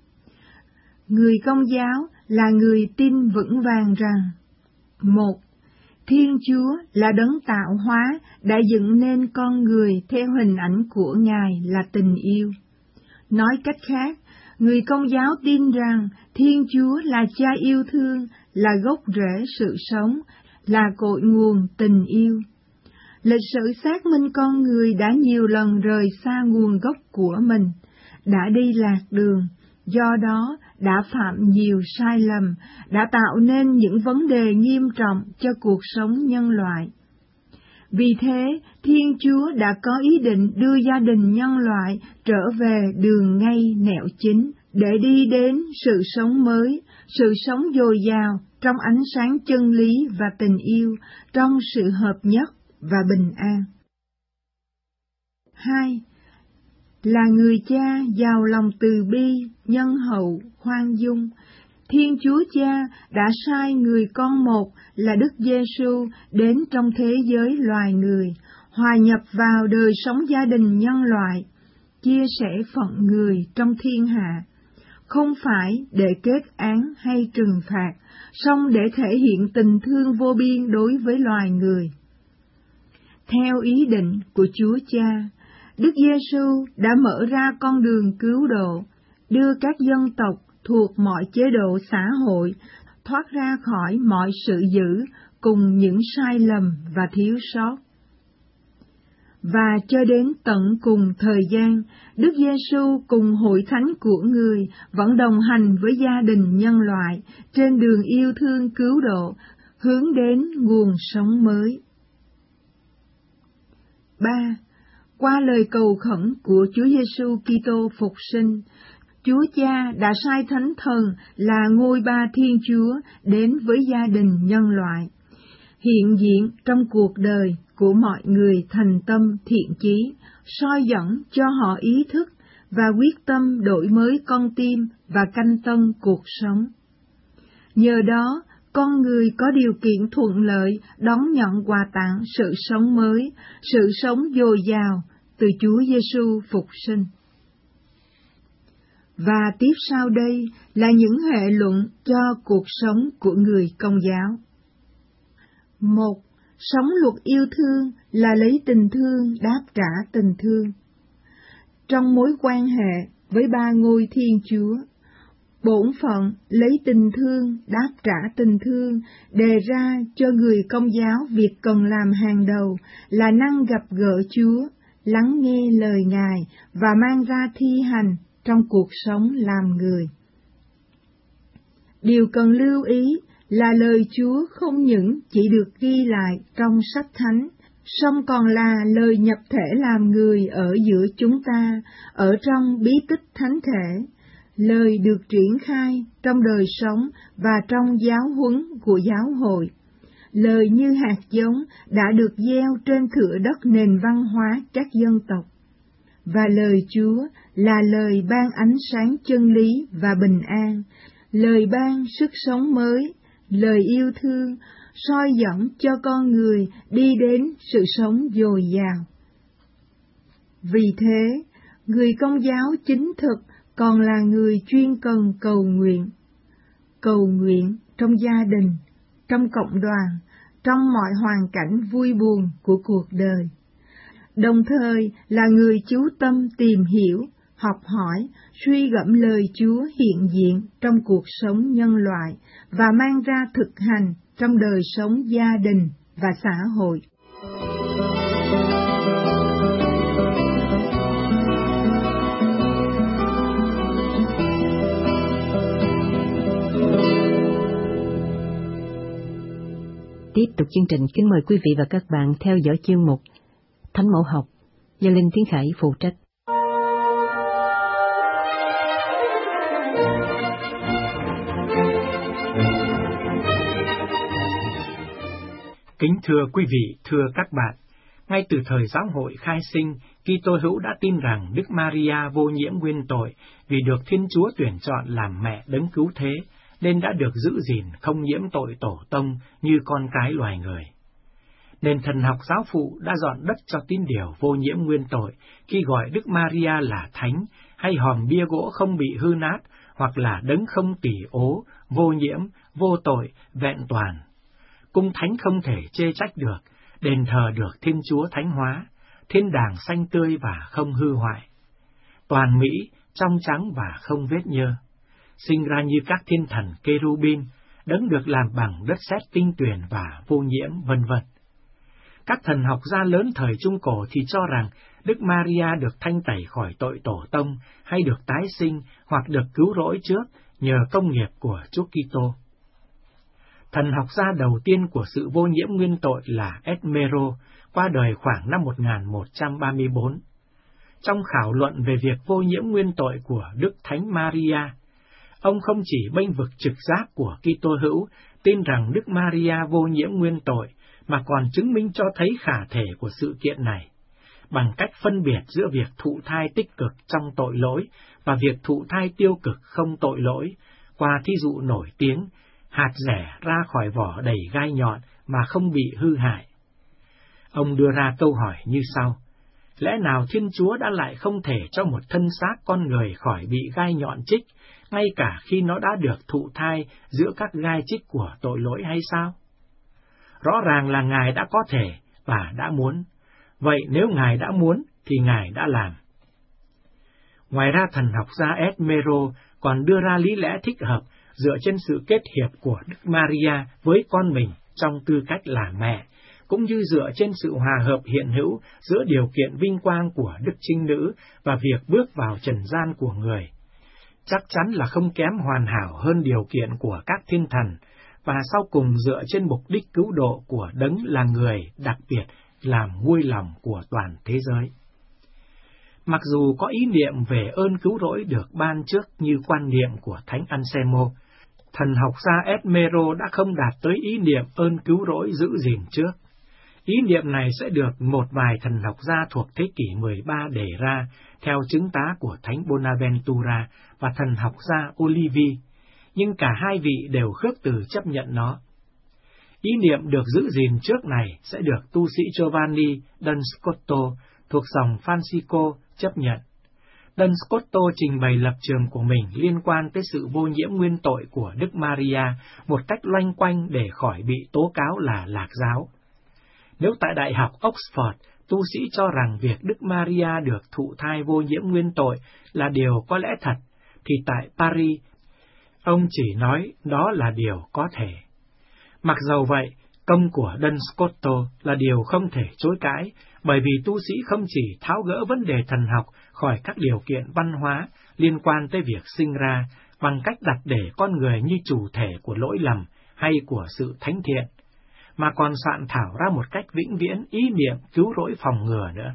Người Công giáo là người tin vững vàng rằng: 1. Thiên Chúa là đấng tạo hóa đã dựng nên con người theo hình ảnh của Ngài là tình yêu. Nói cách khác, người Công giáo tin rằng Thiên Chúa là Cha yêu thương, là gốc rễ sự sống, là cội nguồn tình yêu. Lịch sử xác minh con người đã nhiều lần rời xa nguồn gốc của mình, đã đi lạc đường, do đó đã phạm nhiều sai lầm, đã tạo nên những vấn đề nghiêm trọng cho cuộc sống nhân loại. Vì thế, Thiên Chúa đã có ý định đưa gia đình nhân loại trở về đường ngay nẻo chính, để đi đến sự sống mới, sự sống dồi dào trong ánh sáng chân lý và tình yêu, trong sự hợp nhất và bình an. 2. Là người cha giàu lòng từ bi, nhân hậu, khoan dung, Thiên Chúa Cha đã sai người con một là Đức Giêsu đến trong thế giới loài người, hòa nhập vào đời sống gia đình nhân loại, chia sẻ phận người trong thiên hạ, không phải để kết án hay trừng phạt, song để thể hiện tình thương vô biên đối với loài người. Theo ý định của Chúa Cha, Đức Giêsu đã mở ra con đường cứu độ, đưa các dân tộc thuộc mọi chế độ xã hội thoát ra khỏi mọi sự dữ cùng những sai lầm và thiếu sót. Và cho đến tận cùng thời gian, Đức Giêsu cùng hội thánh của người vẫn đồng hành với gia đình nhân loại trên đường yêu thương cứu độ, hướng đến nguồn sống mới. 3. Qua lời cầu khẩn của Chúa Giêsu Kitô phục sinh, Chúa Cha đã sai Thánh Thần là ngôi Ba Thiên Chúa đến với gia đình nhân loại, hiện diện trong cuộc đời của mọi người thành tâm thiện chí, soi dẫn cho họ ý thức và quyết tâm đổi mới con tim và canh tân cuộc sống. Nhờ đó, con người có điều kiện thuận lợi đón nhận quà tặng sự sống mới, sự sống dồi dào từ Chúa Giêsu phục sinh. Và tiếp sau đây là những hệ luận cho cuộc sống của người Công giáo. 1. Sống luật yêu thương là lấy tình thương đáp trả tình thương. Trong mối quan hệ với ba ngôi Thiên Chúa, bổn phận lấy tình thương đáp trả tình thương đề ra cho người Công giáo việc cần làm hàng đầu là năng gặp gỡ Chúa, lắng nghe lời Ngài và mang ra thi hành trong cuộc sống làm người. Điều cần lưu ý là lời Chúa không những chỉ được ghi lại trong sách thánh, song còn là lời nhập thể làm người ở giữa chúng ta, ở trong bí tích thánh thể, lời được triển khai trong đời sống và trong giáo huấn của giáo hội, lời như hạt giống đã được gieo trên thửa đất nền văn hóa các dân tộc. Và lời Chúa là lời ban ánh sáng chân lý và bình an, lời ban sức sống mới, lời yêu thương, soi dẫn cho con người đi đến sự sống dồi dào. Vì thế, người Công giáo chính thực còn là người chuyên cần cầu nguyện. Cầu nguyện trong gia đình, trong cộng đoàn, trong mọi hoàn cảnh vui buồn của cuộc đời. Đồng thời là người chú tâm tìm hiểu, học hỏi, suy gẫm lời Chúa hiện diện trong cuộc sống nhân loại và mang ra thực hành trong đời sống gia đình và xã hội. Tiếp tục chương trình, kính mời quý vị và các bạn theo dõi chương mục Thánh Mẫu Học do Linh Tiến Khải phụ trách. Kính thưa quý vị, thưa các bạn, ngay từ thời giáo hội khai sinh, Kitô hữu đã tin rằng Đức Maria vô nhiễm nguyên tội vì được Thiên Chúa tuyển chọn làm mẹ đấng cứu thế, nên đã được giữ gìn không nhiễm tội tổ tông như con cái loài người. Nền thần học giáo phụ đã dọn đất cho tín điều vô nhiễm nguyên tội khi gọi Đức Maria là thánh, hay hòm bia gỗ không bị hư nát, hoặc là đấng không tỉ ố, vô nhiễm, vô tội, vẹn toàn. Cung thánh không thể chê trách được, đền thờ được Thiên Chúa thánh hóa, thiên đàng xanh tươi và không hư hoại, toàn mỹ, trong trắng và không vết nhơ, sinh ra như các thiên thần Kê-ru-bin, đấng được làm bằng đất sét tinh tuyền và vô nhiễm, vân vân. Các thần học gia lớn thời Trung Cổ thì cho rằng Đức Maria được thanh tẩy khỏi tội tổ tông, hay được tái sinh, hoặc được cứu rỗi trước nhờ công nghiệp của Chúa Kitô. Thần học gia đầu tiên của sự vô nhiễm nguyên tội là Esmero, qua đời khoảng năm 1134. Trong khảo luận về việc vô nhiễm nguyên tội của Đức Thánh Maria, ông không chỉ bênh vực trực giác của Kitô hữu, tin rằng Đức Maria vô nhiễm nguyên tội, mà còn chứng minh cho thấy khả thể của sự kiện này, bằng cách phân biệt giữa việc thụ thai tích cực trong tội lỗi và việc thụ thai tiêu cực không tội lỗi, qua thí dụ nổi tiếng, hạt dẻ ra khỏi vỏ đầy gai nhọn mà không bị hư hại. Ông đưa ra câu hỏi như sau: lẽ nào Thiên Chúa đã lại không thể cho một thân xác con người khỏi bị gai nhọn chích, ngay cả khi nó đã được thụ thai giữa các gai chích của tội lỗi hay sao? Rõ ràng là Ngài đã có thể và đã muốn. Vậy nếu Ngài đã muốn thì Ngài đã làm. Ngoài ra, thần học gia Esmero còn đưa ra lý lẽ thích hợp dựa trên sự kết hiệp của Đức Maria với con mình trong tư cách là mẹ, cũng như dựa trên sự hòa hợp hiện hữu giữa điều kiện vinh quang của Đức Trinh Nữ và việc bước vào trần gian của người. Chắc chắn là không kém hoàn hảo hơn điều kiện của các thiên thần, và sau cùng dựa trên mục đích cứu độ của Đấng là người đặc biệt làm nguôi lòng của toàn thế giới. Mặc dù có ý niệm về ơn cứu rỗi được ban trước như quan niệm của Thánh Anselmo, thần học gia Esmero đã không đạt tới ý niệm ơn cứu rỗi giữ gìn trước. Ý niệm này sẽ được một vài thần học gia thuộc thế kỷ 13 đề ra theo chứng tá của Thánh Bonaventura và thần học gia Olivi, nhưng cả hai vị đều khước từ chấp nhận nó. Ý niệm được giữ gìn trước này sẽ được tu sĩ Giovanni D'Anscotto thuộc dòng Francisco chấp nhận. D'Anscotto trình bày lập trường của mình liên quan tới sự vô nhiễm nguyên tội của Đức Maria một cách loanh quanh để khỏi bị tố cáo là lạc giáo. Nếu tại Đại học Oxford, tu sĩ cho rằng việc Đức Maria được thụ thai vô nhiễm nguyên tội là điều có lẽ thật, thì tại Paris, ông chỉ nói đó là điều có thể. Mặc dầu vậy, công của D'Anscotto là điều không thể chối cãi, bởi vì tu sĩ không chỉ tháo gỡ vấn đề thần học khỏi các điều kiện văn hóa liên quan tới việc sinh ra bằng cách đặt để con người như chủ thể của lỗi lầm hay của sự thánh thiện, mà còn soạn thảo ra một cách vĩnh viễn ý niệm cứu rỗi phòng ngừa nữa.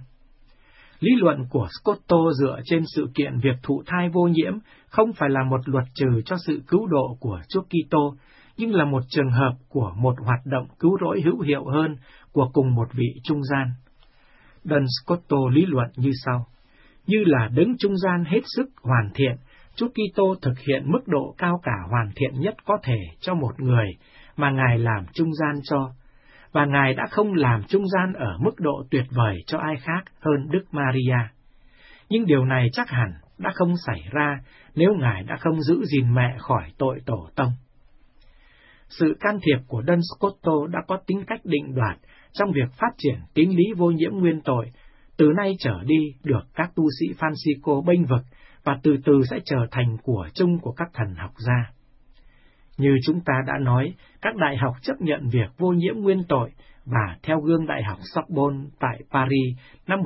Lý luận của Scotto dựa trên sự kiện việc thụ thai vô nhiễm không phải là một luật trừ cho sự cứu độ của Chúa Kitô, nhưng là một trường hợp của một hoạt động cứu rỗi hữu hiệu hơn của cùng một vị trung gian. D'Anscotto lý luận như sau: như là đấng trung gian hết sức hoàn thiện, Chúa Kitô thực hiện mức độ cao cả hoàn thiện nhất có thể cho một người mà Ngài làm trung gian cho, và Ngài đã không làm trung gian ở mức độ tuyệt vời cho ai khác hơn Đức Maria. Nhưng điều này chắc hẳn đã không xảy ra nếu Ngài đã không giữ gìn mẹ khỏi tội tổ tông. Sự can thiệp của D'Anscotto đã có tính cách định đoạt trong việc phát triển tín lý vô nhiễm nguyên tội, từ nay trở đi được các tu sĩ Francisco bênh vực và từ từ sẽ trở thành của chung của các thần học gia. Như chúng ta đã nói, các đại học chấp nhận việc vô nhiễm nguyên tội, và theo gương Đại học Sorbonne tại Paris năm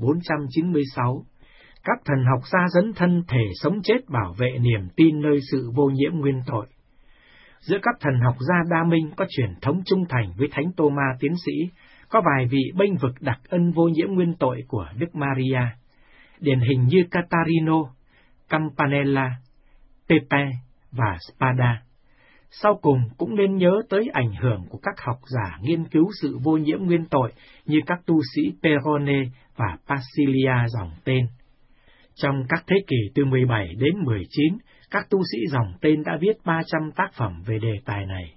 1496, các thần học gia dấn thân thể sống chết bảo vệ niềm tin nơi sự vô nhiễm nguyên tội. Giữa các thần học gia đa minh có truyền thống trung thành với Thánh Tô-ma tiến sĩ, có vài vị bênh vực đặc ân vô nhiễm nguyên tội của Đức Maria, điển hình như Catarino, Campanella, Pepe và Spada. Sau cùng cũng nên nhớ tới ảnh hưởng của các học giả nghiên cứu sự vô nhiễm nguyên tội như các tu sĩ Perrone và Pasilia dòng tên. Trong các thế kỷ từ 17 đến 19, các tu sĩ dòng tên đã viết 300 tác phẩm về đề tài này.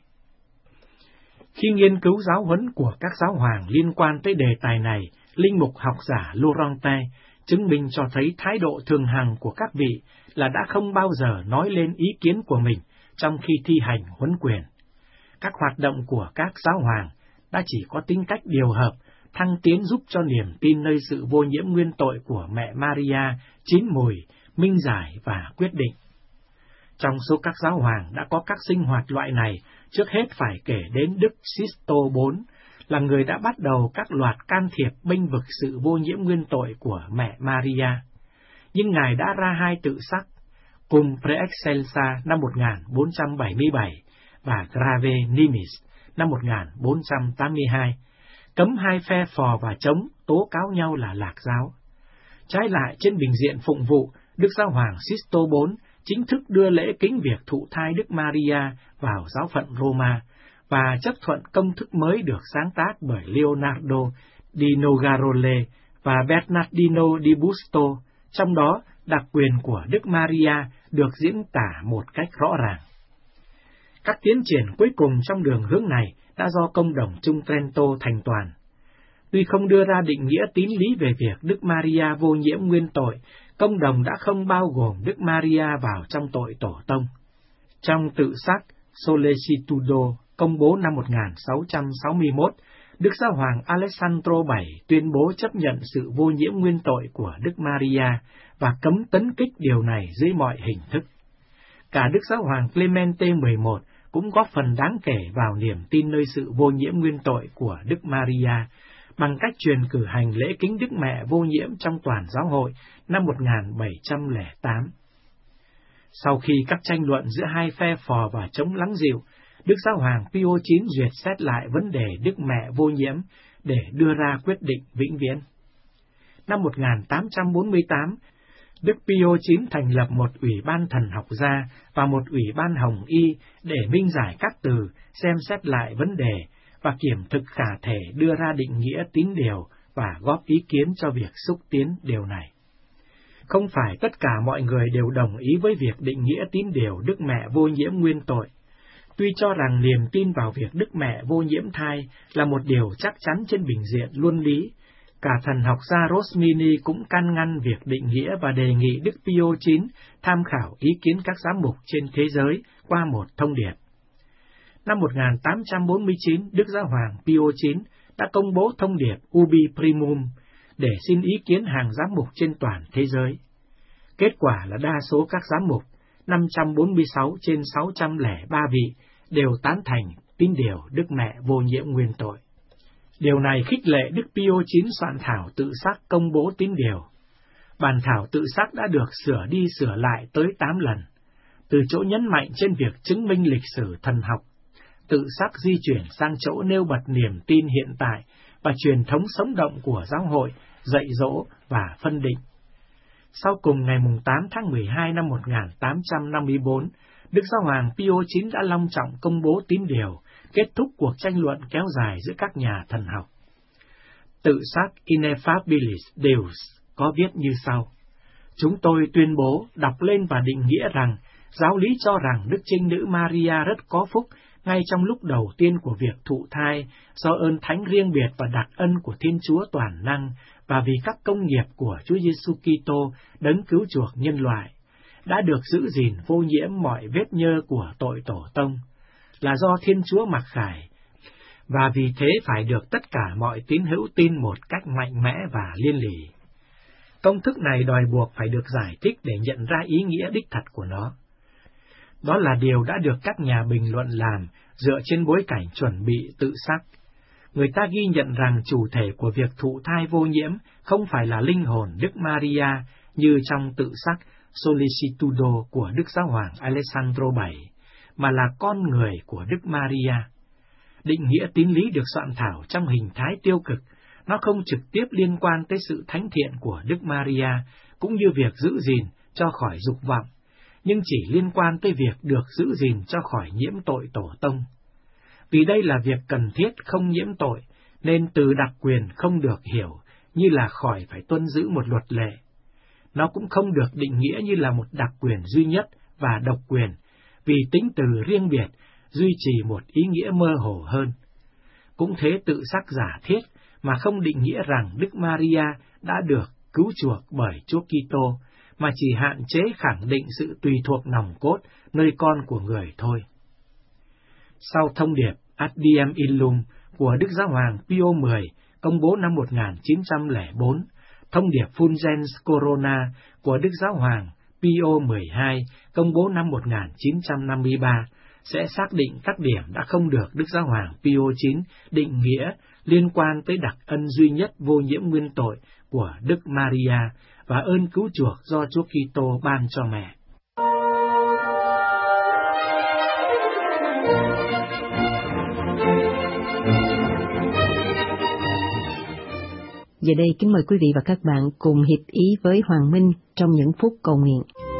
Khi nghiên cứu giáo huấn của các giáo hoàng liên quan tới đề tài này, linh mục học giả Laurente chứng minh cho thấy thái độ thường hằng của các vị là đã không bao giờ nói lên ý kiến của mình trong khi thi hành huấn quyền. Các hoạt động của các giáo hoàng đã chỉ có tính cách điều hợp, thăng tiến giúp cho niềm tin nơi sự vô nhiễm nguyên tội của mẹ Maria chín mùi, minh giải và quyết định. Trong số các giáo hoàng đã có các sinh hoạt loại này, trước hết phải kể đến Đức Sisto IV, là người đã bắt đầu các loạt can thiệp bênh vực sự vô nhiễm nguyên tội của mẹ Maria. Nhưng Ngài đã ra hai tự sắc, Cum Praexcelsa năm 1477 và Grave Nimis năm 1482, cấm hai phe phò và chống tố cáo nhau là lạc giáo. Trái lại, trên bình diện phụng vụ, Đức Giáo hoàng Sisto IV chính thức đưa lễ kính việc thụ thai Đức Maria vào giáo phận Roma và chấp thuận công thức mới được sáng tác bởi Leonardo di Nogarole và Bernardino di Busto, trong đó đặc quyền của Đức Maria được diễn tả một cách rõ ràng. Các tiến triển cuối cùng trong đường hướng này đã do Công đồng Trung Trento thành toàn. Tuy không đưa ra định nghĩa tín lý về việc Đức Maria vô nhiễm nguyên tội, Công đồng đã không bao gồm Đức Maria vào trong tội tổ tông. Trong tự sắc Solecitudo công bố năm 1661, Đức Giáo hoàng Alessandro VII tuyên bố chấp nhận sự vô nhiễm nguyên tội của Đức Maria và cấm tấn kích điều này dưới mọi hình thức. Cả Đức Giáo hoàng Clemente XI cũng góp phần đáng kể vào niềm tin nơi sự vô nhiễm nguyên tội của Đức Maria, bằng cách truyền cử hành lễ kính Đức Mẹ vô nhiễm trong toàn giáo hội năm 1708. Sau khi các tranh luận giữa hai phe phò và chống lắng dịu, Đức Giáo hoàng Pio IX duyệt xét lại vấn đề Đức Mẹ vô nhiễm để đưa ra quyết định vĩnh viễn. Năm 1848, Đức Pio IX thành lập một ủy ban thần học gia và một ủy ban hồng y để minh giải các từ, xem xét lại vấn đề và kiểm thực khả thể đưa ra định nghĩa tín điều và góp ý kiến cho việc xúc tiến điều này. Không phải tất cả mọi người đều đồng ý với việc định nghĩa tín điều Đức Mẹ vô nhiễm nguyên tội. Tuy cho rằng niềm tin vào việc Đức Mẹ vô nhiễm thai là một điều chắc chắn trên bình diện luân lý, cả thần học gia Rosmini cũng can ngăn việc định nghĩa và đề nghị Đức Pio IX tham khảo ý kiến các giám mục trên thế giới qua một thông điệp. Năm 1849, Đức Giáo hoàng Pio IX đã công bố thông điệp Ubi Primum để xin ý kiến hàng giám mục trên toàn thế giới. Kết quả là đa số các giám mục, 546 trên 603 vị, đều tán thành tín điều Đức Mẹ vô nhiễm nguyên tội. Điều này khích lệ Đức Pio IX soạn thảo tự sắc công bố tín điều. Bản thảo tự sắc đã được sửa đi sửa lại tới 8 lần, từ chỗ nhấn mạnh trên việc chứng minh lịch sử thần học, tự sắc di chuyển sang chỗ nêu bật niềm tin hiện tại và truyền thống sống động của giáo hội, dạy dỗ và phân định. Sau cùng ngày 8 tháng 12 năm 1854, Đức Giáo hoàng Pio IX đã long trọng công bố tín điều, kết thúc cuộc tranh luận kéo dài giữa các nhà thần học. Tự sắc Ineffabilis Deus có viết như sau: Chúng tôi tuyên bố, đọc lên và định nghĩa rằng, giáo lý cho rằng Đức Trinh Nữ Maria rất có phúc ngay trong lúc đầu tiên của việc thụ thai, do ơn thánh riêng biệt và đặc ân của Thiên Chúa toàn năng, và vì các công nghiệp của Chúa Giêsu Kitô đấng cứu chuộc nhân loại, đã được giữ gìn vô nhiễm mọi vết nhơ của tội tổ tông, là do Thiên Chúa mặc khải, và vì thế phải được tất cả mọi tín hữu tin một cách mạnh mẽ và liên lỉ. Công thức này đòi buộc phải được giải thích để nhận ra ý nghĩa đích thật của nó. Đó là điều đã được các nhà bình luận làm dựa trên bối cảnh chuẩn bị tự sắc. Người ta ghi nhận rằng chủ thể của việc thụ thai vô nhiễm không phải là linh hồn Đức Maria như trong tự sắc Solicitudo của Đức Giáo hoàng Alessandro VII, mà là con người của Đức Maria. Định nghĩa tín lý được soạn thảo trong hình thái tiêu cực, nó không trực tiếp liên quan tới sự thánh thiện của Đức Maria, cũng như việc giữ gìn cho khỏi dục vọng, nhưng chỉ liên quan tới việc được giữ gìn cho khỏi nhiễm tội tổ tông. Vì đây là việc cần thiết không nhiễm tội, nên từ đặc quyền không được hiểu như là khỏi phải tuân giữ một luật lệ. Nó cũng không được định nghĩa như là một đặc quyền duy nhất và độc quyền, vì tính từ riêng biệt duy trì một ý nghĩa mơ hồ hơn. Cũng thế, tự sắc giả thiết mà không định nghĩa rằng Đức Maria đã được cứu chuộc bởi Chúa Kitô, mà chỉ hạn chế khẳng định sự tùy thuộc nòng cốt nơi con của người thôi. Sau thông điệp Ad Diem Illum của Đức Giáo hoàng Pio X công bố năm 1904, thông điệp Fulgens Corona của Đức Giáo hoàng Pio XII công bố năm 1953 sẽ xác định các điểm đã không được Đức Giáo hoàng Pio IX định nghĩa liên quan tới đặc ân duy nhất vô nhiễm nguyên tội của Đức Maria và ơn cứu chuộc do Chúa Kitô ban cho mẹ. Giờ đây kính mời quý vị và các bạn cùng hiệp ý với Hoàng Minh trong những phút cầu nguyện.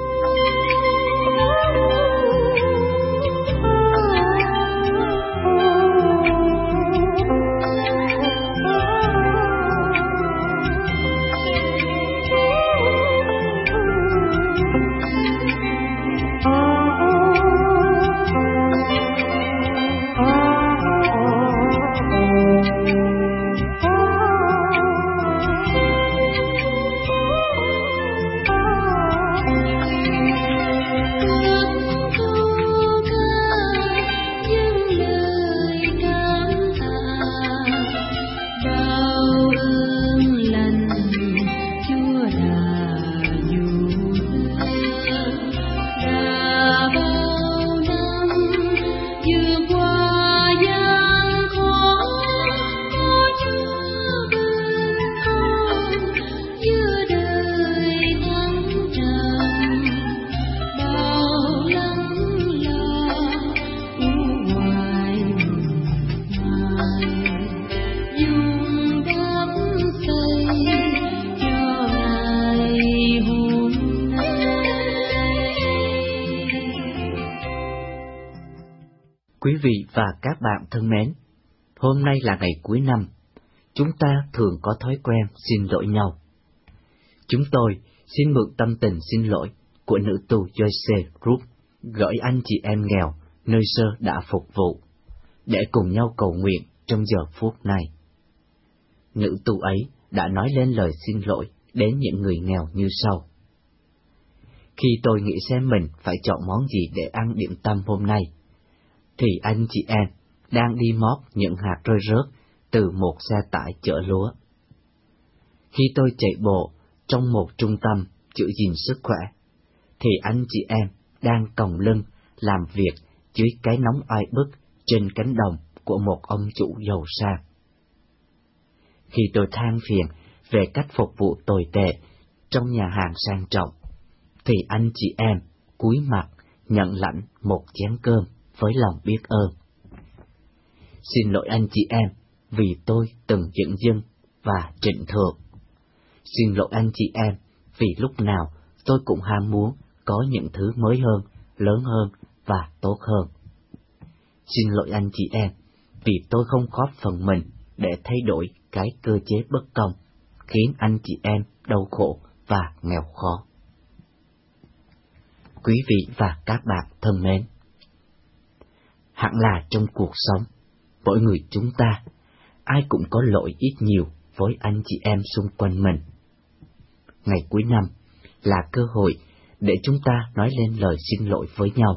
Quý vị và các bạn thân mến, hôm nay là ngày cuối năm, chúng ta thường có thói quen xin lỗi nhau. Chúng tôi xin mượn tâm tình xin lỗi của nữ tù Joyce Ruth gửi anh chị em nghèo nơi Sơ đã phục vụ, để cùng nhau cầu nguyện trong giờ phút này. Nữ tù ấy đã nói lên lời xin lỗi đến những người nghèo như sau. Khi tôi nghĩ xem mình phải chọn món gì để ăn điểm tâm hôm nay, thì anh chị em đang đi mót những hạt rơi rớt từ một xe tải chở lúa. Khi tôi chạy bộ trong một trung tâm giữ gìn sức khỏe, thì anh chị em đang còng lưng làm việc dưới cái nóng oi bức trên cánh đồng của một ông chủ giàu sang. Khi tôi than phiền về cách phục vụ tồi tệ trong nhà hàng sang trọng, thì anh chị em cúi mặt nhận lãnh một chén cơm với lòng biết ơn. Xin lỗi anh chị em vì tôi từng dửng dưng và trịnh thượng. Xin lỗi anh chị em vì lúc nào tôi cũng ham muốn có những thứ mới hơn, lớn hơn và tốt hơn. Xin lỗi anh chị em vì tôi không góp phần mình để thay đổi cái cơ chế bất công khiến anh chị em đau khổ và nghèo khó. Quý vị và các bạn thân mến, hẳn là trong cuộc sống, mỗi người chúng ta, ai cũng có lỗi ít nhiều với anh chị em xung quanh mình. Ngày cuối năm là cơ hội để chúng ta nói lên lời xin lỗi với nhau.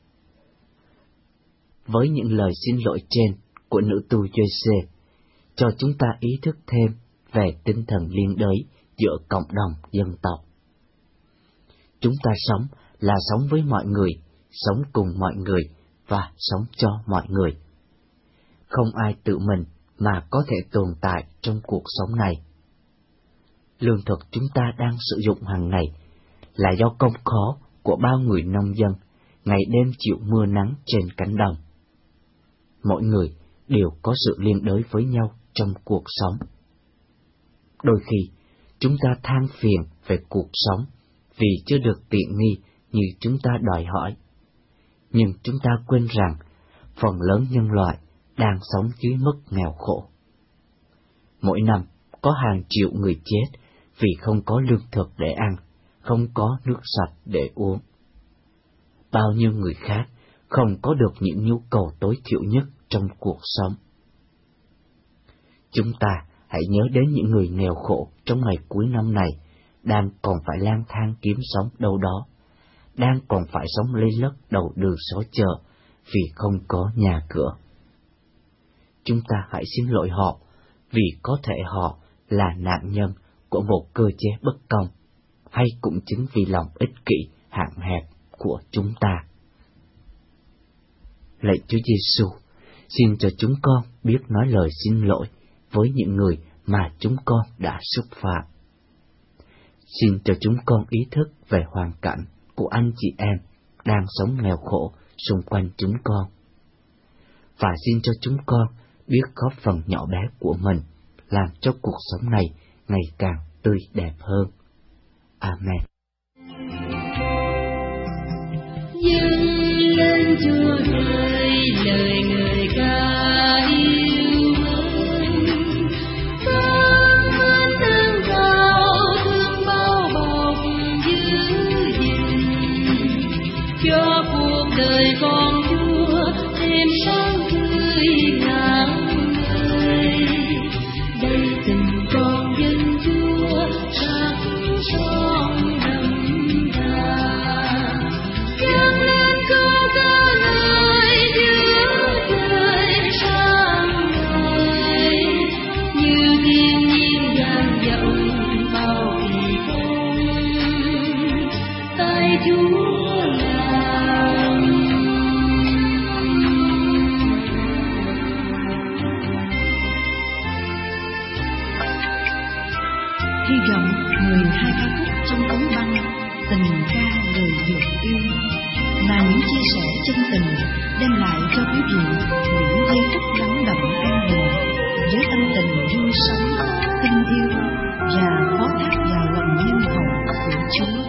Với những lời xin lỗi trên của nữ tù Joyce, cho chúng ta ý thức thêm về tinh thần liên đới giữa cộng đồng dân tộc. Chúng ta sống là sống với mọi người, sống cùng mọi người và sống cho mọi người. Không ai tự mình mà có thể tồn tại trong cuộc sống này. Lương thực chúng ta đang sử dụng hàng ngày là do công khó của bao người nông dân ngày đêm chịu mưa nắng trên cánh đồng. Mỗi người đều có sự liên đới với nhau trong cuộc sống. Đôi khi, chúng ta than phiền về cuộc sống vì chưa được tiện nghi như chúng ta đòi hỏi. Nhưng chúng ta quên rằng, phần lớn nhân loại đang sống dưới mức nghèo khổ. Mỗi năm, có hàng triệu người chết vì không có lương thực để ăn, không có nước sạch để uống. Bao nhiêu người khác không có được những nhu cầu tối thiểu nhất trong cuộc sống. Chúng ta hãy nhớ đến những người nghèo khổ trong ngày cuối năm này, đang còn phải lang thang kiếm sống đâu đó, đang còn phải sống lây lất đầu đường xó chợ vì không có nhà cửa. Chúng ta hãy xin lỗi họ vì có thể họ là nạn nhân của một cơ chế bất công, hay cũng chính vì lòng ích kỷ hạn hẹp của chúng ta. Lạy Chúa Giêsu, xin cho chúng con biết nói lời xin lỗi với những người mà chúng con đã xúc phạm. Xin cho chúng con ý thức về hoàn cảnh của anh chị em đang sống nghèo khổ xung quanh chúng con. Và xin cho chúng con biết góp phần nhỏ bé của mình làm cho cuộc sống này ngày càng tươi đẹp hơn. Amen. Dâng lên Chúa trời lời người ca yêu mến, con ơn thương cao thương bao bọc giữ gìn, cho cuộc đời con Chúa thêm sáng tươi ngàn người. Đây tình con dân Chúa sắc son đậm đà. Dâng lên câu ca lời Chúa trời sáng ngời, như thiên nhiên dang dộng bao kỳ công tay Chúa làm. Hy vọng 12 ca khúc trong tấm băng Tình ca lời dược yêu là những chia sẻ chân tình đem lại cho quý vị những giây phút lắng đậm an bình với tâm tình vui sống, tình yêu và phó thác vào lòng nhân hậu của Chúa.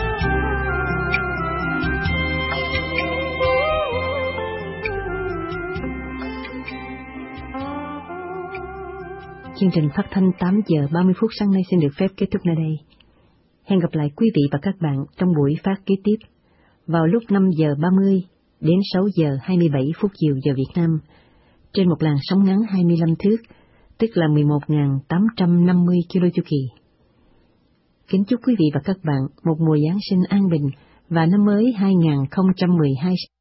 Chương trình phát thanh 8 giờ 30 phút sáng nay xin được phép kết thúc nơi đây. Hẹn gặp lại quý vị và các bạn trong buổi phát kế tiếp vào lúc 5 giờ 30 đến 6 giờ 27 phút chiều giờ Việt Nam trên một làn sóng ngắn 25 thước, tức là 11.850 km chu kỳ. Kính chúc quý vị và các bạn một mùa Giáng sinh an bình và năm mới 2012